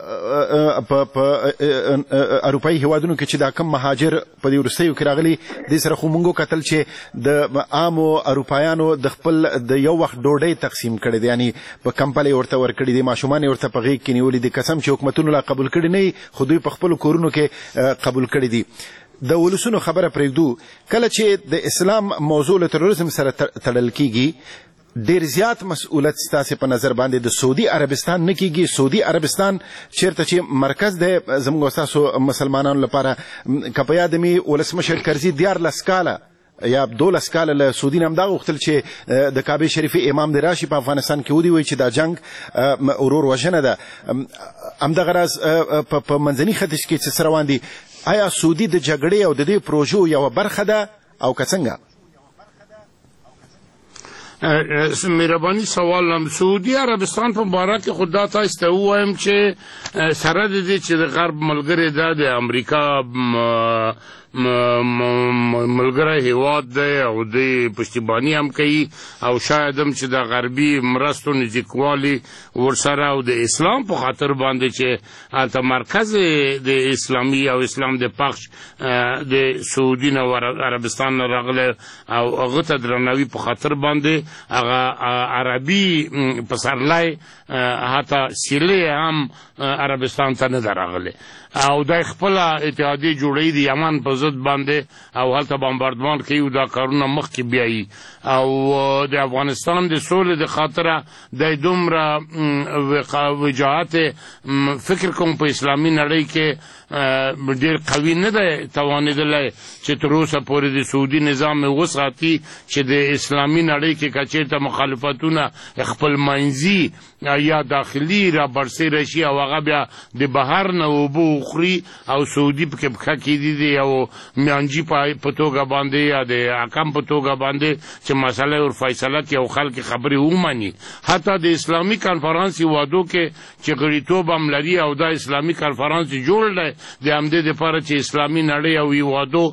په اروپایي هیوادونو کې چې دا کم مهاجر په دې وروستیو کې راغلي، دې سره خو موږ کتل چې د عامو اروپایانو د خپل د یو وخت ډوډۍ تقسیم کړي دي، یعنی په کمپلې ورته ورکړي دي، ماشومان ورته په غېږ کې نیولي دي، قسم چې حکومتونو لا قبول کړي نه، خو دوی په خپلو کورونو کې قبول کړي دي. د ولسونو خبره پرېږدو، کله چې د اسلام موضوع له تروریزم سره تړل کېږي، ډیر زیات مسؤلیت ستاسو په نظر باندې د سعودي عربستان نه کېږي. سعودي عربستان چیرته چې مرکز دی زموږ ستاسو مسلمانانو لپاره، که په یاد مې ولسمشر کرزي دیارلس کاله یا دولس کاله له سعودي نه همدا غوښتل چې د کعبې شریفې امام دې راشي په افغانستان کې ودی وایي چې دا جنګ ورور وژنه ده. همدغه راز په منځني ختیځ کې څه روان دي، آیا سعودي د جګړې او د دې پروژو یوه برخه ده او که څنګه؟ مهرباني سوال هم سعودي عربستان په باره کې خو دا تاسو ته ووایم چې سره د دې چې د غرب ملګری ده د امریکا ملګری هیواد دی او د پشتیبانی هم کوي، او شاید هم چې د غربي مرستو نزدیکوالي ورسره او د اسلام په خاطر باندې چې هلته مرکز د اسلامي او اسلام د پخش د سعودي نه عربستان نه راغلی او هغه ته درناوي په خاطر باندې هغه عربي پسرلی حتی سیلې هم عربستان ته نه ده راغلی، او دا خپل اتحادیه جوړوي د یمن په ضد باندې او هلته بمباردمان کوي او دا کارونه مخکې بیایي، او د افغانستان د سولې د خاطره د دومره وجاهت فکر کوم په اسلامي نړۍ کې ډېر قوي نه دی توانېدلی چې تر اوسه پورې د سعودي نظام وساتي چې د اسلامي نړۍ کې که چېرته مخالفتونه خپل منځي یا داخلي را برسېره شي او هغه بیا د بهر نه اوبه وخوري او سعودي پکې پښه کېدي د یو میانجي په توګه باندې یا د حکم په توګه باندې چې مسله ور فیصله کړي او خلک خبرې ومني. حتی د اسلامي کنفرانس هېوادو کې چې غړیتوب هم لري او دا اسلامي کنفرانس جوړ دی د همدې دپاره چې اسلامي نړۍ او هېوادو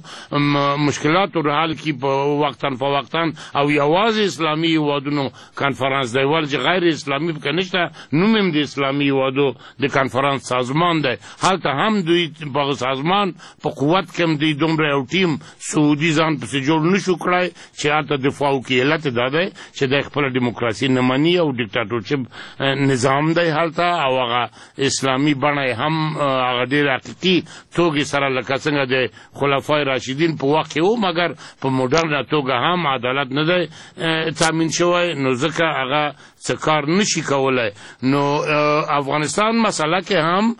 مشکلاتو حل کړي په وقتاً فوقتاً او یوازې اسلامي هېوادونو کنفرانس دی، ولې چې غیر اسلامي پکې نشته، نوم هم د اسلامي هېوادو د کنفرانس سازمان دی. هلته هم دوی په سازمان په قوت کې هم دوی دومره یو ټیم سعودي ځان پسې جوړ نه شو کړی چې هلته دفاع وکړي. علت دا دی چې دی خپله ډیموکراسي نه مني او ډیکټاټورشپ نظام دی هلته او هغه اسلامي بڼه یې هم هغه ډېر حقیقي توګې سره لکه څنګه د خلفای راشدین په وخت کې و، مګر په موډرنه توګه هم عدالت نه دی تامین شوی، نو ځکه هغه څه کار نشي کولی. نو افغانستان مسله کې هم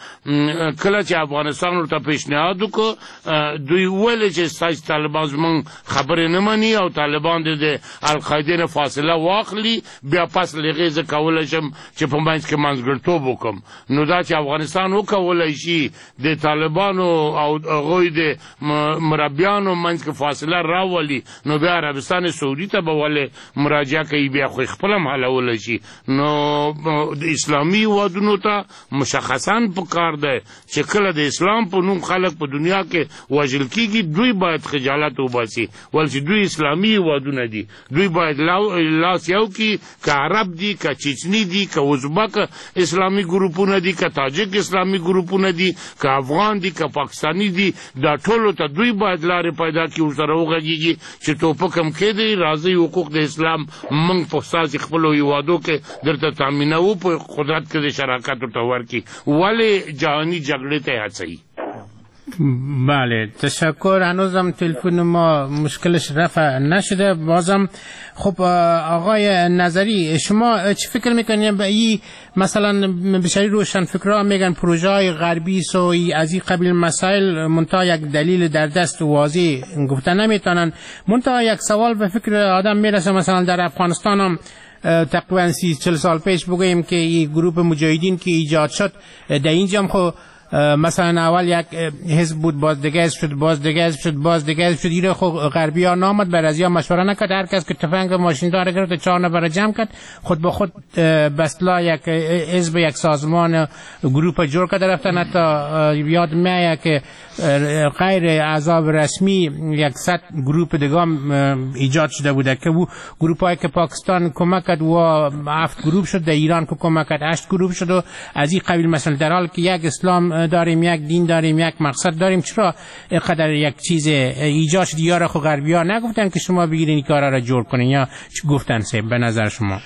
کله چې افغانستان ورته پیشنهاد وکړو دوی ویلې چې ستاسې طالبان زموږ خبرې نه مني او طالبان د القاعدې نه فاصله واخلي، بیا پس له هغې زه کولی شم چې په منځ کې منځګړیتوب وکړم. نو دا چې افغانستان وکولی شي د طالبانو او هغوی د مربیانو منځ کې فاصله راولي، نو بیا عربستان سعودي ته به ولې مراجعه کوي، بیا خو یې خپله هم حلولی شي. نو د اسلامي هېوادونو ته مشخصاً پکار دی چې کله د اسلام په نوم خلک په دنیا کې وژل کېږي دوی باید خجالت وباسي، ولې چې دوی اسلامي هېوادونه دي، دوی باید لاس یو کړي، که عرب دي که چچني دي که ازبک اسلامي ګروپونه دي که تاجک اسلامي ګروپونه دي که افغان دي که پاکستاني دي، دا ټولو ته دوی باید لارې پیدا کړي ورسره وغږېږي چې ټوپک هم کېدی راځئ حقوق د اسلام موږ په ستاسې خپلو هېوادو کې درته تامینوو، په قدرت کې د شراکت ورته ورکړي، ولې جهاني جګړې ته یې هڅوي. بله تشکر. هنوزم تلفن ما مشکلش رفع نشده. بازم خب آقای نظری شما چی فکر میکنید به این مثلا بسیاری روشن فکرها میگن پروژه های غربی سوی از این قبیل مسائل منتها یک دلیل در دست واضح گفته نمیتونن، منتها یک سوال به فکر آدم میرسه مثلا در افغانستان هم تقریبا سی چل سال پیش بگوییم که این گروه مجاهدین که ایجاد شد در اینجا هم خب مثلا اول یک حزب بود، باز دیگه حزب شد، باز دیگه حزب شد، باز دیگه حزب شد. ایره خب غربی ها نامد بر ازیا مشوره نکرد، هر کس که تفنگ ماشین داره گرفت چهار نفر جمع کرد خود به خود بسلا یک حزب یک سازمان گروپ جور کرده رفتن. حتی یاد میاد که غیر اعضاب رسمی یک صد گروپ دیگه ایجاد شده بوده که او گروپ هایی که پاکستان کمک کرد و هفت گروپ شد، در ایران که کمک کرد هشت گروپ شد و از این قبیل مثلا در حال که یک اسلام داریم، یک دین داریم، یک مقصد داریم، چرا اینقدر یک چیز ایجاد شد؟ یاره خو غربی ها نگفتن که شما بگیرین این کارا را جور کنین یا گفتن سه به نظر شما؟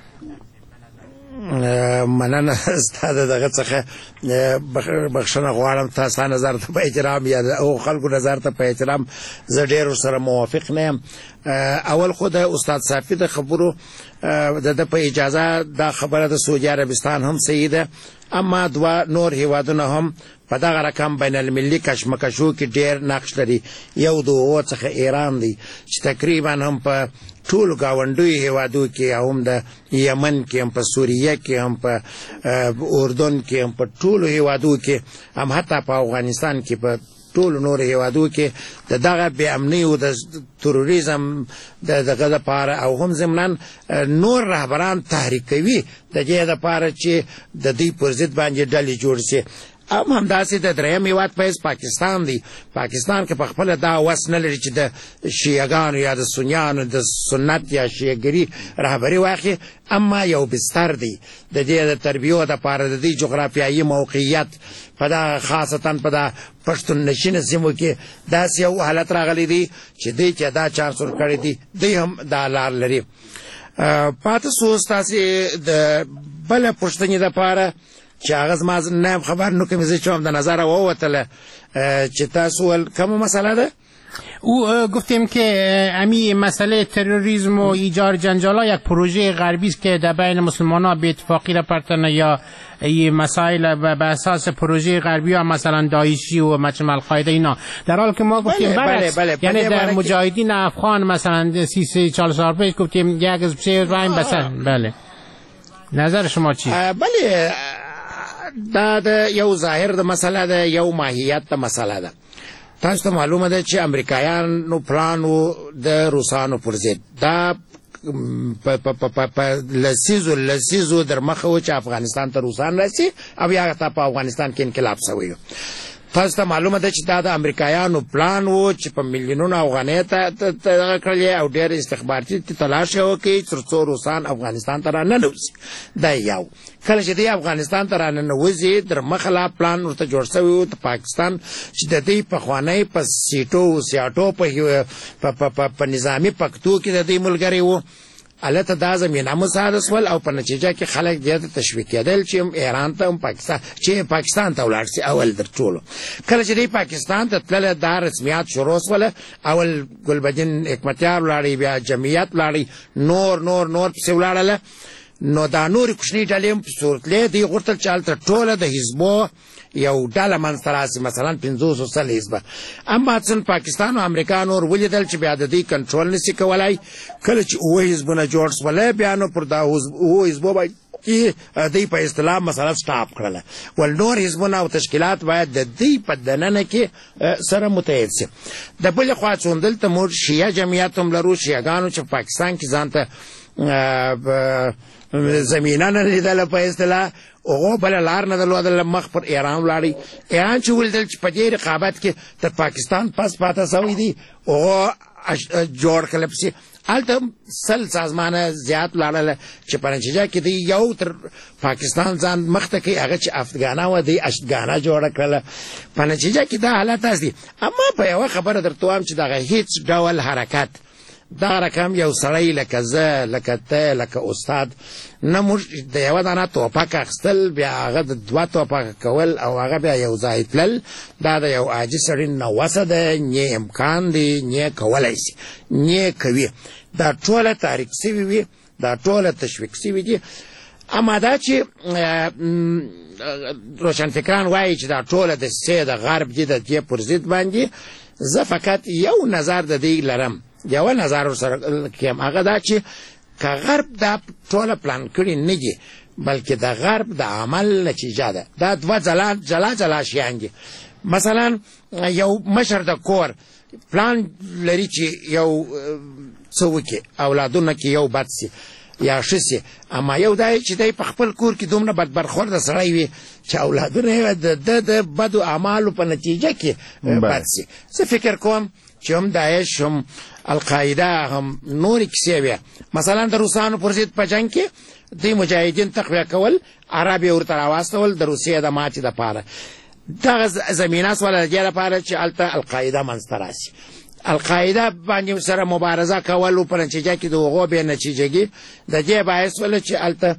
مننه ستاسو دغه څخه بخښنه غواړم، تاسو نظر ته په احترام یا او خلکو نظر ته په احترام زه ډېر سره موافق نه یم. اول خو د استاد صافي د خبرو د په اجازه دا خبره د سعودي عربستان هم صحیح ده، اما دوا نور هیوادونه هم په دغه رقم بین المللي کشمکشو کې ډېر نقش لري. یو د هغو څخه ایران دی چې تقریبا هم په ټولو ګاونډیو هیوادو کې، هم د یمن کې، هم په سوریه کې، هم په اردن کې، هم په ټولو هیوادو کې، هم حتی په افغانستان کې، په ټولو نور هیوادو کې د دغه بې امنۍ او د تروریزم د دغه دپاره او هم ضمناً نور رهبران تحریک کوي د دې دپاره چې د دوی پر ضد باندې ډلې جوړ شي. هم همداسې د دریم هېواد په حیث پاکستان دی. پاکستان کې پخپله دا وس نه لري چې د شیعهګانو یا د سنیانو د سنت یا شیعهګري رهبري واخلي، اما یو بستر دی د دې د تربیو دپاره د دې جغرافیایي موقعیت په دا خاصتا په دا پښتون نشینه سیمو کې داسې یو حالت راغلی دی چې دوی چې دا چانس ورکړی دی دوی هم دا لار لري. پاتې سو ستاسې د بله پوښتنې دپاره چې هغه زما نه خبر نو کوم زه چوم د نظر ووتله چې تاسو ول کومه مسله ده؟ او گفتیم که امی مسئله تروریسم و ایجاد جنجال یک پروژه غربی است که در بین مسلمانان به اتفاقی را پرتن یا این مسائل به اساس پروژه غربی ها مثلا داعشی و مثلا القاعده اینا، در حال که ما گفتیم بله بله بله یعنی در مجاهدین افغان مثلا سی سی چهل سال پیش گفتیم یک از بسیار رایم بسن. بله نظر شما چی؟ بله دا د یو ظاهر د مسله ده، یو ماهیت د مسله ده. تاسو ته معلومه ده چې امریکایانو پلان و د روسانو پر ضد دا په لسیزو لسیزو در مخه و چې افغانستان ته روسان راسي او یا ته په افغانستان کې انقلاب شوی. تاسو ته معلومه ده چې دا د امریکایانو پلان و چې په میلیونونو افغانۍ ته کړی او ډېر استخباراتي تلاش وکړي تر څو روسان افغانستان ته راننوځي. دا یو کله چې دی افغانستان ته راننوځي در مخه پلان ورته جوړ شوی و د پاکستان چې د دې پخوانی په سیټو سیاټو په نظامي پښتو کې د دې ملګری و البته دا زمینه مساعده سول او په نتیجه کې خلک دې ته تشویق کېدل چې ایران ته هم پاکستان چې پاکستان ته ولاړ شي. اول در ټولو کله چې دی پاکستان ته تلل دا رسمیات شروع سول، اول ګلبدین حکمتیار ولاړی، بیا جمعیت ولاړی، نور نور نور پسې ولاړله. نو دا نورې کوچنۍ ډلې هم په صورتلې دی غوښتل چې هلته ټوله د حزبو یو ډله منځته راسي، مثلا پنځوس سل حزبه. اما څن پاکستان او امریکا نور ولیدل چې بیا د دې کنټرول نشي کولای. کله چې اووه حزبونه جوړ سول بیا نو پر دا اووه حزبو باندې دوی په اصطلاح مسله سټاپ کړله، ول نور حزبونه او تشکیلات باید د دې په دننه کې سره متحد شي. د بلې خوا څون دلته موږ شیعه جمعیت هم لرو، شیعهګانو چې پاکستان کې ځان ته زمینه نه لیدله په اصطلاح، هغو بله لار نه درلودله، مخ پر ایران ولاړی. ایران چې ولیدل چې په دې رقابت کې د پاکستان پس پاته سوی دی، هغو جوړ کړل پسې هلته سل سازمانه زیات ولاړله چې په نتیجه کې دی یو تر پاکستان ځان مخته کوي، هغه چې افغانه وه دی اشتګانه جوړه کړله. په نتیجه کې دا حالت هست دی. اما په یوه خبره درته وایم چې دغه هیڅ ډول حرکت دا رقم یو سړی لکه زه لکه ته لکه استاد نه موږ د یوه دانه توپک اخیستل بیا هغه د دوه توپکه کول او هغه بیا یو ځای تلل، دا د یو عاجز سړي نه وسه ده، نه امکان دی، نه کولی شي، نه کوي. دا ټوله تحریک سوي وي، دا ټوله تشویق سوي دي. اما دا چې روشنفکران وایي چې دا ټوله د سې د غرب دي د دې پر ضد باندې، زه فقط یو نظر د دې لرم، یو نظر ورسره کیم، هغه دا چې که غرب دا ټوله پلان کړي نه دي بلکې د غرب د عمل نتیجه ده. دا دوه جلا جلا جلا شیان دي. مثلا یو مشر د کور پلان لري چې یو څه وکړي، اولادونه کې یو بد سي یا ښه سي، اما یو دا چې دی په خپل کور کې دومره بد برخورده سړی وي چې اولادونه یې د د بدو اعمالو په نتیجه کې بد سي. زه فکر کوم چې هم داعش هم القاعده هم نورې کیسې وې، مثلا د روسانو پر ضد په جنګ کې دوی مجاهدین تقویه کول، عرب یې ورته راواستول د روسیې د ماتې دپاره. دغه زمینه سوله د دې لپاره چې هلته القاعده منځته راسي. القاعده باندې سره مبارزه کول او په نتیجه کې د هغو بې نتیجګي د دې باعث وله چې هلته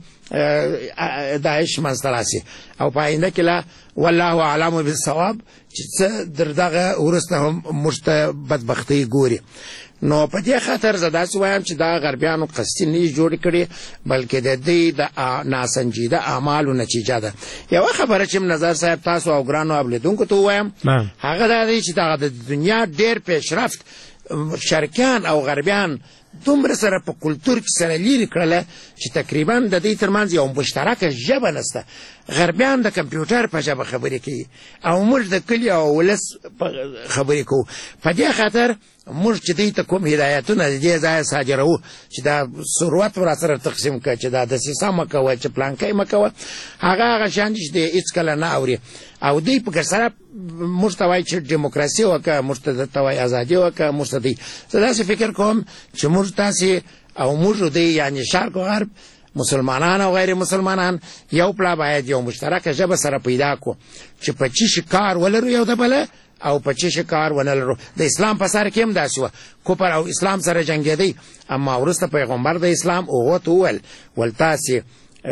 داعش منځته راسي او په آینده کې لا والله اعلم بالصواب چې څه در دغه وروسته هم موږ ته بدبختۍ ګوري. نو په دې خاطر زه داسې وایم چې دا غربیانو قصدي نه دي جوړې کړې بلکې د دې د ناسنجیده اعمالو نتیجه ده. یوه خبره چې نظر صاحب تاسو او ګرانو اوریدونکو ته ووایم هغه دا دی چې دغه د دنیا ډېر پیشرفت شرکیان او غربیان دومره سره په کلتور کې سره لیرې کړله چې تقریبا د دې ترمنځ یو مشترکه ژبه نشته. غربیان د کمپیوټر په ژبه خبرې کوي او موږ د کلي او ولس خبرې کوو. په دې خاطر موږ چې دوی ته کوم هدایتونه د دې ځایه صادروو چې دا ثروت ورسره تقسیم کړه، چې دا دسیسه مه کوه، چې پلانکی مه کوه، هغه هغه شیان دي چې دی هېڅکله نه اوري. او دوی په سره موږ ته وایي چې ډیموکراسي وکړه، موږ ته درته وایي ازادي وکړه، موږ ته دوی. زه داسې فکر کوم چې موږ تاسې او موږ دوی یعنې شرق و غرب مسلمانان او غیر مسلمانان یو پلا باید یو مشترکه ژبه سره پیدا کړو چې په چی شي کار ولرو یو د بله او په چی شي کار ونه لرو. د اسلام په سر کې هم داسې وه، کفر او اسلام سره جنګېدی، اما وروسته پیغمبر د اسلام هغو ته وویل ول تاسې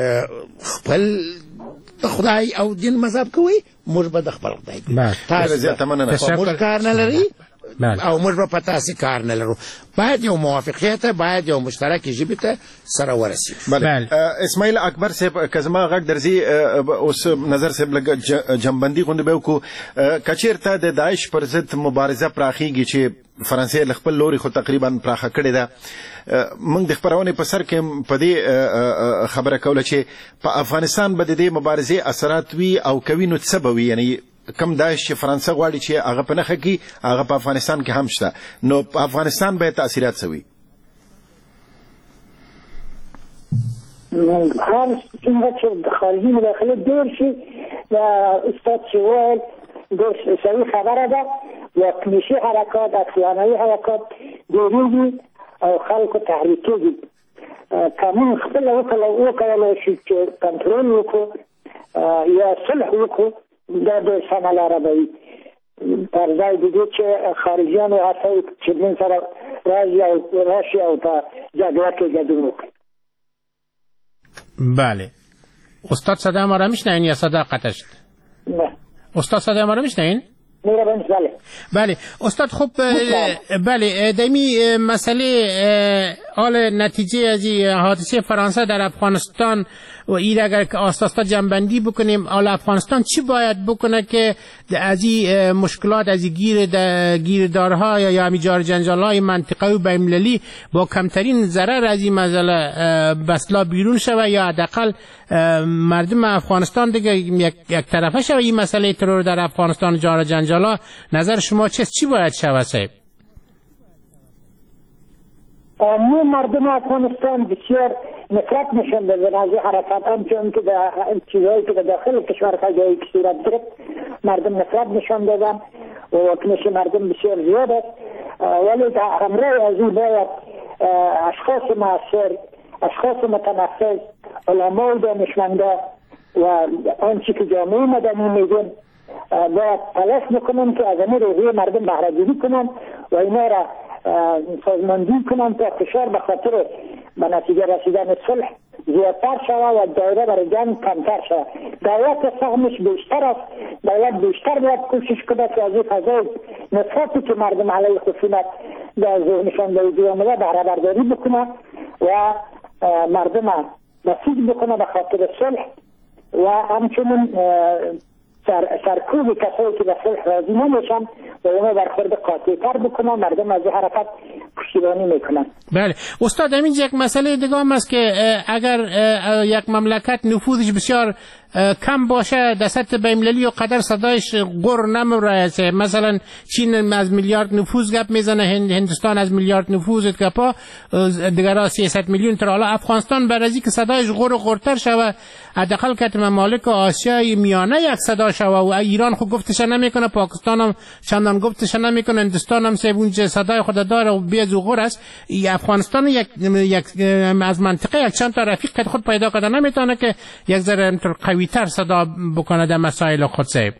خپل خدای او دین مذهب کوئ، موږ به د خپل خدای کوو. تاسو موږ کار نه لرئ، او موږ به په تاسې کار نه لرو. باید یو موافقیت باید یو مشترک ژبې ته سره ورسېږو. بله اسماعیل اکبر صاحب که زما غږ درځي اوس نظر صاحب لږ جمبندي غوندې به وکړو که چېرته د داعش پر ضد مبارزه پراخېږي چې فرانسې له خپل لوري خو تقریبا پراخه کړې ده موږ د خپرونې په سر کې په دې خبره کوله چې په افغانستان به د دې مبارزې اثرات وي او کوي نو څه به وي یعنی کم داعش چې فرانسه غواړي چې هغه په نښه کړي هغه په افغانستان کې هم شته نو په افغانستان به تاثیرات څه وي؟ هر څنګه چې د خارجي مداخلې ډېر شي د استاد چې وویل ډېر صحیح خبره ده واکمنشي حرکات اطلاعانوي حرکات ډېرېږي او خلکو تحریکېږي که موږ خپله وکولی شو چې کنټرول وکړو یا صلح وکړو دا ډېر سمه لاره به وي پر ځای د دې چې خارجیانو هڅوي چې موږ سره راشي او په جګړه کې ګډون وکړي. بله استاد صدای ما را میشنوین یا صدا قطع شد؟ نه استاد صدای ما را میشنوین؟ بله بله استاد خب بله دمی مسئله حال نتیجه از حادثه فرانسه در افغانستان و این اگر که آستاستا جنبندی بکنیم حال افغانستان چی باید بکنه که از این مشکلات از این گیر گیردارها یا همی جار جنجالهای منطقه و بین‌المللی با کمترین ضرر از این مسئله بسلا بیرون شوه یا حداقل مردم افغانستان دیگه یک, یک طرفه شوه این مسئله ترور در افغانستان جار جنجالا نظر شما چیست چی باید شوه صاحب؟ مو مردم افغانستان بسیار نفرت نشان دادن از این حرکات هم چون که چیزهایی که به داخل کشور جایی که صورت گرفت مردم نفرت نشان دادن و واکنش مردم بسیار زیاد است ولی همراه از این باید اشخاص مؤثر اشخاص متنفذ علما و دانشمندا و آنچه که جامعه مدنی میگن باید تلاش بکنن که از این روحیه مردم بهره‌گیری کنن و اینا را سازماندهی کنن تا فشار به خاطر به نتیجه رسیدن صلح زیادتر شود و دایره برای جنگ کمتر شود. دولت سهمش بیشتر است دولت بیشتر باید کوشش کنه که از این فضای نفرتی که مردم علیه خشونت در ذهنشان دویده آمده بهره برداری بکنه و مردم بسیج بکنه به خاطر صلح و همچنین سر سرکوب کسایی که به صلح راضی نمیشن و اونا برخورد قاطع‌تر بکنن مردم از حرکت پشتیبانی میکنن. بله استاد همین یک مسئله دیگه هم است که اگر یک مملکت نفوذش بسیار کم باشه در سطح بین‌المللی و قدر صدایش غر نمیرسه مثلا چین از میلیارد نفوذ گپ میزنه هندوستان از میلیارد نفوذ گپا دیگر سیصد میلیون تر حالا افغانستان بر از اینکه صدایش غر غرتر شوه حداقل که ممالک آسیای میانه یک صدا شوه و ایران خود گفتش نمیکنه پاکستان هم چندان گفتش نمیکنه هندوستان هم سوون صدای خود داره و بیز و غر است افغانستان یک, یک از منطقه یک چند تا رفیق خود پیدا کرده نمیتونه که یک ذره قوی‌تر صدا بکنه در مسائل خود صاحب.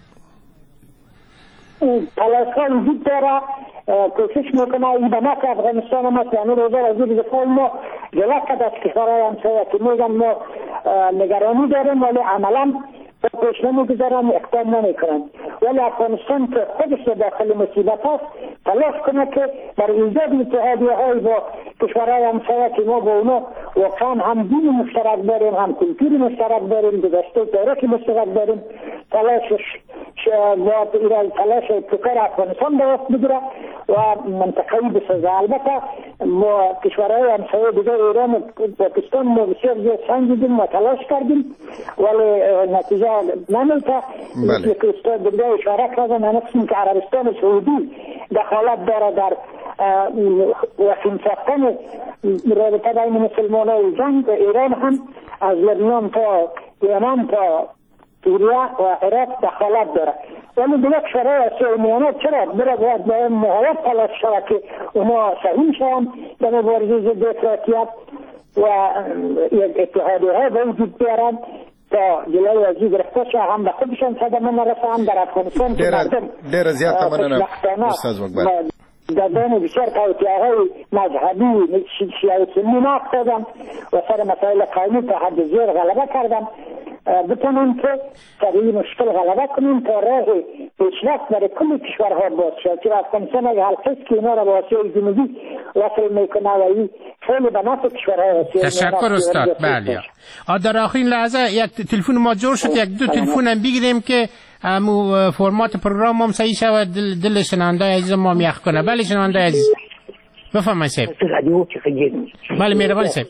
تلاش وجود داره کوشش میکنه این به نفع افغانستان مثلا روزه وزیر دفاع ما جلوه از کشورهای همسایه که میگن ما نگرانی داریم ولی عملا پیش نمیگذارن اقدام نمیکنن ولی افغانستان که خودش داخل مصیبت است تلاش کنه که بر ایجاد اتحادیه های با کشورهای همسایه که ما با اونا واقعا هم دین مشترک داریم هم کلتور مشترک داریم گذشته تاریخ مشترک داریم تلاشش با ایران تلاش ابتکار افغانستان دست بگیره و منطقه‌ای بسازه. البته ما کشورهای همسایه دیگه ایران و پاکستان ما بسیار زیاد سنجیدیم و تلاش کردیم ولی نتیجه نمیده. مثل که استاد دیگه اشاره کردن نفسیم که عربستان سعودی دخالت داره در وسیم ساختن رابطه بین مسلمان و جنگ. ایران هم از لبنان تا یمن تا سوریه و عراق دخالت داره ولی دیگه کشورهای آسیای میانه چرا برای باید باید محاولت تلاش شود که اونا سهیم شوند در مبارزه ضد افراطیت و اتحادیه ها به وجود بیارند تا جلوی از این گرفته شود هم به خودشان صدمه نرسه هم در افغانستان که مردم دیر زیاد تمنانم استاد وقبر در بین بسیار توطئه‌های مذهبی شیعه و سنی نقد دادن و سر مسائل قومی تا حد زیاد غلبه کردن بتونیم که در این مشکل غلبه کنیم تا راه پیشرفت برای کل کشورها باز شد. چرا افغانستان یک حلقه است که اینا را با آسیای جنوبی وصل میکنه و این خیلی به نفع کشورهای آسیای. تشکر استاد. بله. در آخرین لحظه یک تلفن ما جور شد، یک دو تلفن هم بگیریم که امو فرمات پروگرام هم صحیح شود، دل, دل شنونده عزیز ما میخ کنه. بله شنونده عزیز بفرمایید صاحب. بله مهربانی صاحب.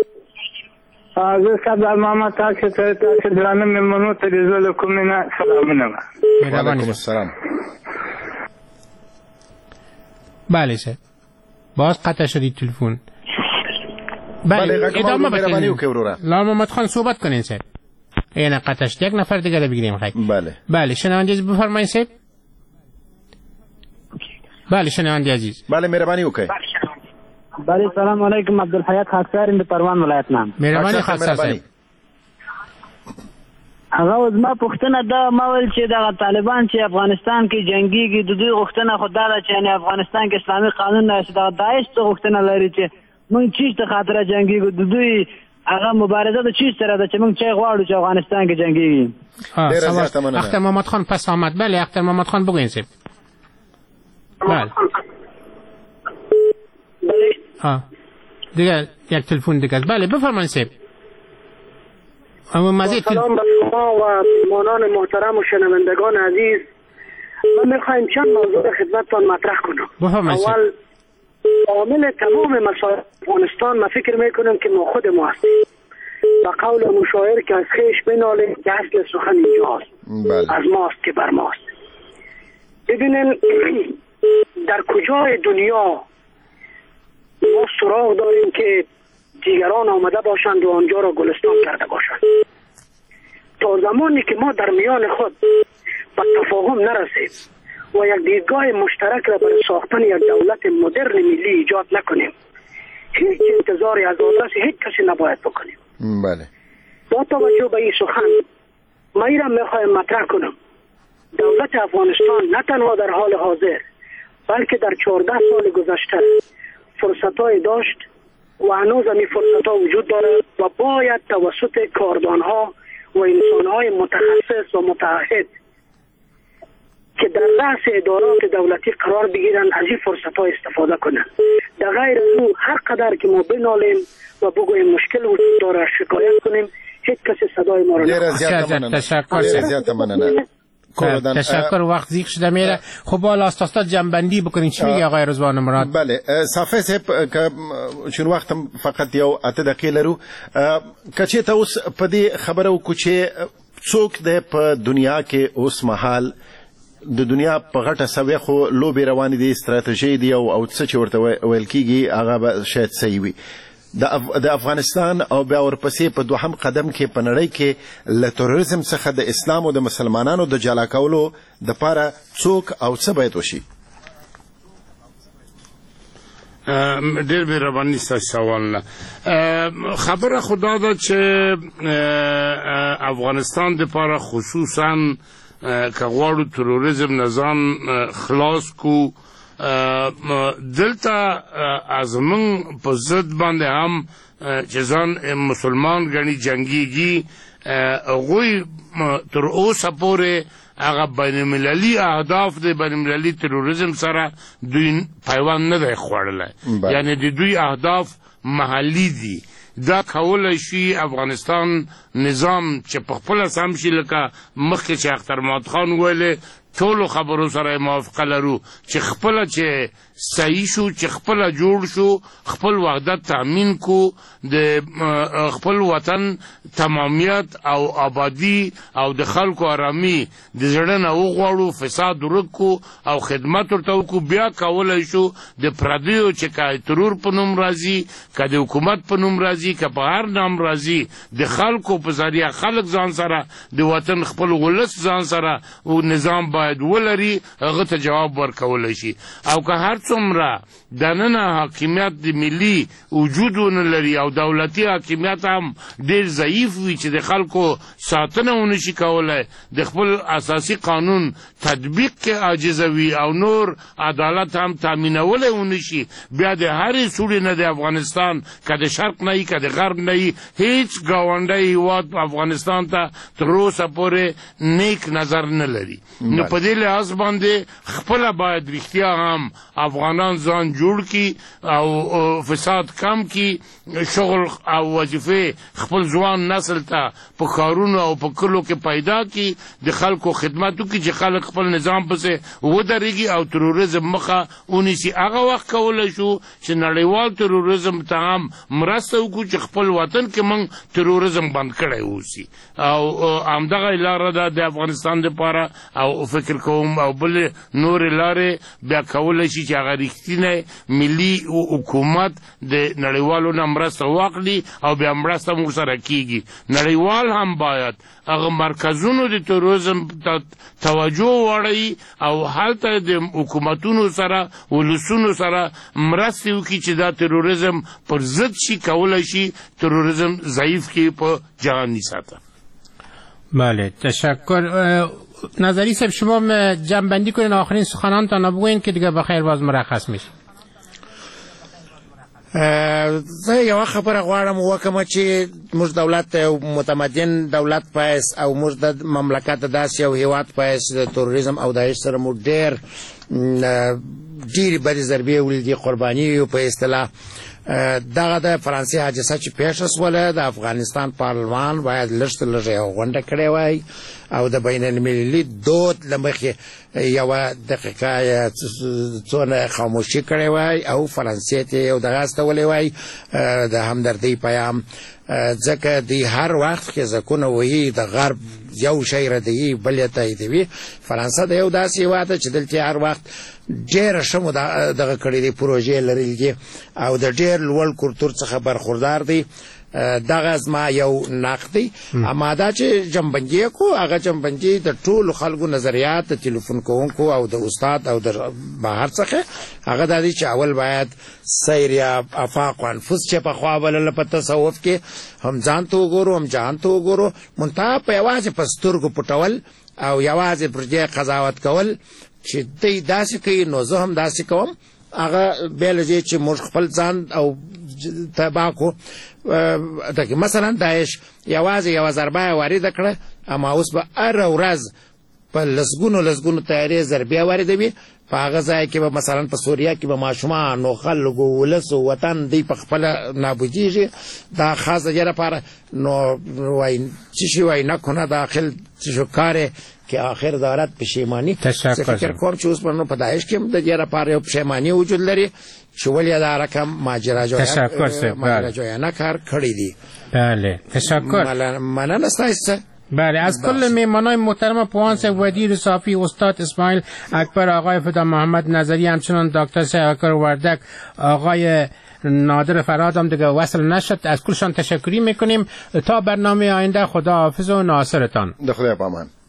زه صاحب محمد تاسو ته تاسو درانه مېلمنو ته د زړه له کومې نه سلامونه. وعلیکم السلام. بله صاحب باز قطع شدید تلفن. بله ادامه بکنید. لال محمد خان صحبت کنین صاحب. اینا قطع شد. یک نفر دیگه بگیریم خیلی. بله بله شنونده عزیز بفرمایید صاحب. بله شنونده عزیز. بله مهربانی وکړئ. بله سلام علیکم. عبدالحیات خاصار د پروان ولایت نام. مهرباني خاصار صاحب. هغه زما پوښتنه دا ما ویل چې د طالبان چې افغانستان کې جنگيږي د دوی غوښتنه خو دا ده چې نه افغانستان کې اسلامي قانون نه د داعش ته غوښتنه لري چې موږ چی ته خاطر جنگيږو د دوی هغه مبارزه د چی سره ده چې موږ چي غواړو چې افغانستان کې جنگيږي. اختر محمد خان پس آمد. بله اختر محمد خان بگوین صاحب. بله ها دیگه یک تلفن دیگه. بله بفرمایید صاحب. اما مزید سلام به شما و میهمانان محترم و شنوندگان عزیز. من میخوایم چند موضوع خدمتتان مطرح کنم. بفرمایید. اول عامل تمام مسائل افغانستان ما فکر میکنم که ما خود ما هستیم. و قول مشاعر که از خیش بنالیم که اصل سخن اینجاست. از ماست که بر ماست. ببینن در کجای دنیا ما سراغ داریم که دیگران آمده باشند و آنجا را گلستان کرده باشند. تا زمانی که ما در میان خود به تفاهم نرسیم و یک دیدگاه مشترک را برای ساختن یک دولت مدرن ملی ایجاد نکنیم هیچ انتظاری از آدرس هیچ کسی نباید بکنیم. بله. با توجه به این سخن ما این را میخوایم مطرح کنم. دولت افغانستان نه تنها در حال حاضر بلکه در چهارده سال گذشته فرصت‌های داشت و هنوز هم این فرصت‌ها وجود دارد و باید توسط کاردان‌ها و انسان‌های متخصص و متعهد که در رأس ادارات دولتی قرار بگیرن از این فرصت‌ها استفاده کنند. در غیر از او هر قدر که ما بنالیم و بگوییم مشکل وجود داره شکایت کنیم هیچ کسی صدای ما را نمی‌شنوه. تشکر. تشکر. وقت زیق شده میره. خب بالا استاد جنبندی بکنین چی میگه آقای رضوان مراد؟ بله صافی صاحب که چون وختم فقط یو اته دقیقې لرو کچې ته اوس په دې خبره وکړو چې څوک دی په دنیا کې اوس مهال د دنیا په غټه سویه خو لوبې روانې دي استراتیژي دی او څه چې ورته ویل کېږي هغه به شاید صحیح وي. د افغانستان او بیا ورپسې په دوهم قدم کې په نړۍ کې له تروریزم څخه د اسلام او د مسلمانانو د جلا کولو دپاره څوک او څه باید وشي؟ ډېر مهرباني ستاسو سوال نه. خبره خو دا ده چې افغانستان دپاره خصوصا که غواړو تروریزم نظام خلاص کو دلته از من په ضد باندې هم چې ځان مسلمان ګڼي جنګیږي هغوی تر اوسه پورې هغه بین المللي اهداف د بین المللي تروریزم سره دوی پیوند نه دی خوړلی. یعنی د دوی اهداف محلي دي. دا کولای شي افغانستان نظام چې په خپله سم شي لکه مخکې چې اختر محمد خان ویلې ټولو خبرو سره موافقه لرو چې خپله چې صحیح شو چې خپله جوړ شو خپل وحدت تامین کو د خپل وطن تمامیت او آبادی او د خلکو آرامي د زړه نه وغواړو فساد ورک کو او خدمت ورته وکړو بیا کولی شو د پردیو چې که ترور په نوم راځي که د حکومت په نوم راځي که په هر نام راځي د خلکو په ذریعه خلک ځان سره د وطن خپل ولس ځان سره نظام باید باید ولري هغه ته جواب ورکولی شي او که هر څومره دننه حاکمیت د ملي وجود ونه لري او دولتي حاکمیت هم ډېر ضعیف وي چې د خلکو ساتنه ونه شي کولی د خپل اساسي قانون تطبیق کې عاجزه وي او نور عدالت هم تامینولی ونه شي بیا د هرې سوړې نه د افغانستان که د شرق نه وي که د غرب نه وي هیڅ ګاونډی هېواد افغانستان ته تر اوسه پورې نیک نظر نه لري نو په دې لحاظ باندې خپله باید رښتیا هم افغانان ځان جوړ کړي او فساد کم کړي شغل او وظیفې خپل ځوان نسل ته په ښارونو او په کلو کې پیدا کړي د خلکو خدمت وکړي چې خلک خپل نظام پسې ودرېږي او تروریزم مخه ونیسي هغه وخت کولی شو چې نړیوال تروریزم ته هم مرسته وکړو چې خپل وطن کې موږ تروریزم بند کړی اوسي او همدغه لاره ده د افغانستان دپاره او فکر کوم او بلې نورې لارې بیا کولی شي چې هغه رښتینی ملي حکومت د نړیوالو نه مرسته واخلي او بیا مرسته موږ سره کېږي نړیوال هم باید هغه مرکزونو د تروریزم ته توجه واړوي او هلته د حکومتونو سره ولسونو سره مرستې وکړي چې دا تروریزم پر ضد شي کولی شي تروریزم ضعیف کړي په جهانی سطح. بله تشکر. نظری صاحب شما جمع‌بندی کنین آخرین سخنانتان بگوین که دیگه بخیر باز مرخص میشه. زه یو خبره غواړم وکم چې موږ دولت متمدن دولت پایس او موږ د مملکت داسې یو هیواد پایس د تروریزم او داعش سره موږ ډېر ډېرې بدې ضربې ولیدې قرباني په اصطلاح دغه د فرانسې حادثه چې پیښه سوله د افغانستان پارلمان باید لږ تر لږه یوه غونډه کړې وای او د بین المللي دود له مخې یوه دقیقه څونه خاموشي کړې وای او فرانسې ته یو دغه استولی وای د همدردۍ پیام ځکه دوی هر وخت کې ځکونه وایي د غرب یو شی ردوي بل یې تاییدوي فرانسه د یو داسې هېواد ده چې دلته هر وخت ډېره ښه مو دغه کړې دي پروژې لرلي دي او د ډېر لوړ کلتور څخه برخوردار دی دغه زما یو نقد دی اما دا چې جمعبندي یې کړو هغه جمعبندي د ټولو خلکو نظریات د تلیفون کوونکو او د استاد او د بهر څخه هغه دا دی چې اول باید سیر یا افاق و انفس چې پخوا بلله په تصوف کې هم ځان ته وګورو هم جهان ته وګورو منتها په یوازې په سترګو پټول او یوازې پر دې قضاوت کول چې دی داسې کوي نو زه هم داسې کوم هغه بیا له دې چې موږ خپل ځان او تباه کړو مثلا داعش یوازې یوه ضربه یې وارده کړه اما اوس به هره ورځ په لسګونو لسګونو طیارې ضربې واردوي په هغه ځای کې به مثلا په سوریه کې به ماشومان او خلکو ولس او وطن دوی په خپله نابودېږي دا خاص د دې لپاره نو وایي چی شي وایي نکنه داخل چی شو کاره که آخر دارد پشیمانی. فکر کوم چې اوس په داعش کې هم د دې لپاره یو پښیماني وجود لري چې ولې دا رقم ماجراجویانه کار کړی دی. بله تشکر. مننه ستاسو. بله از کل میهمانان محترم پوانس وزیر صافی استاد اسماعیل اکبر آقای فدا محمد نظری همچنان دکتر شیخاکر وردک آقای نادر فراد هم دیگه وصل نشد از کلشان تشکری میکنیم تا برنامه آینده خدا حافظ و ناصرتان. خدا پامان.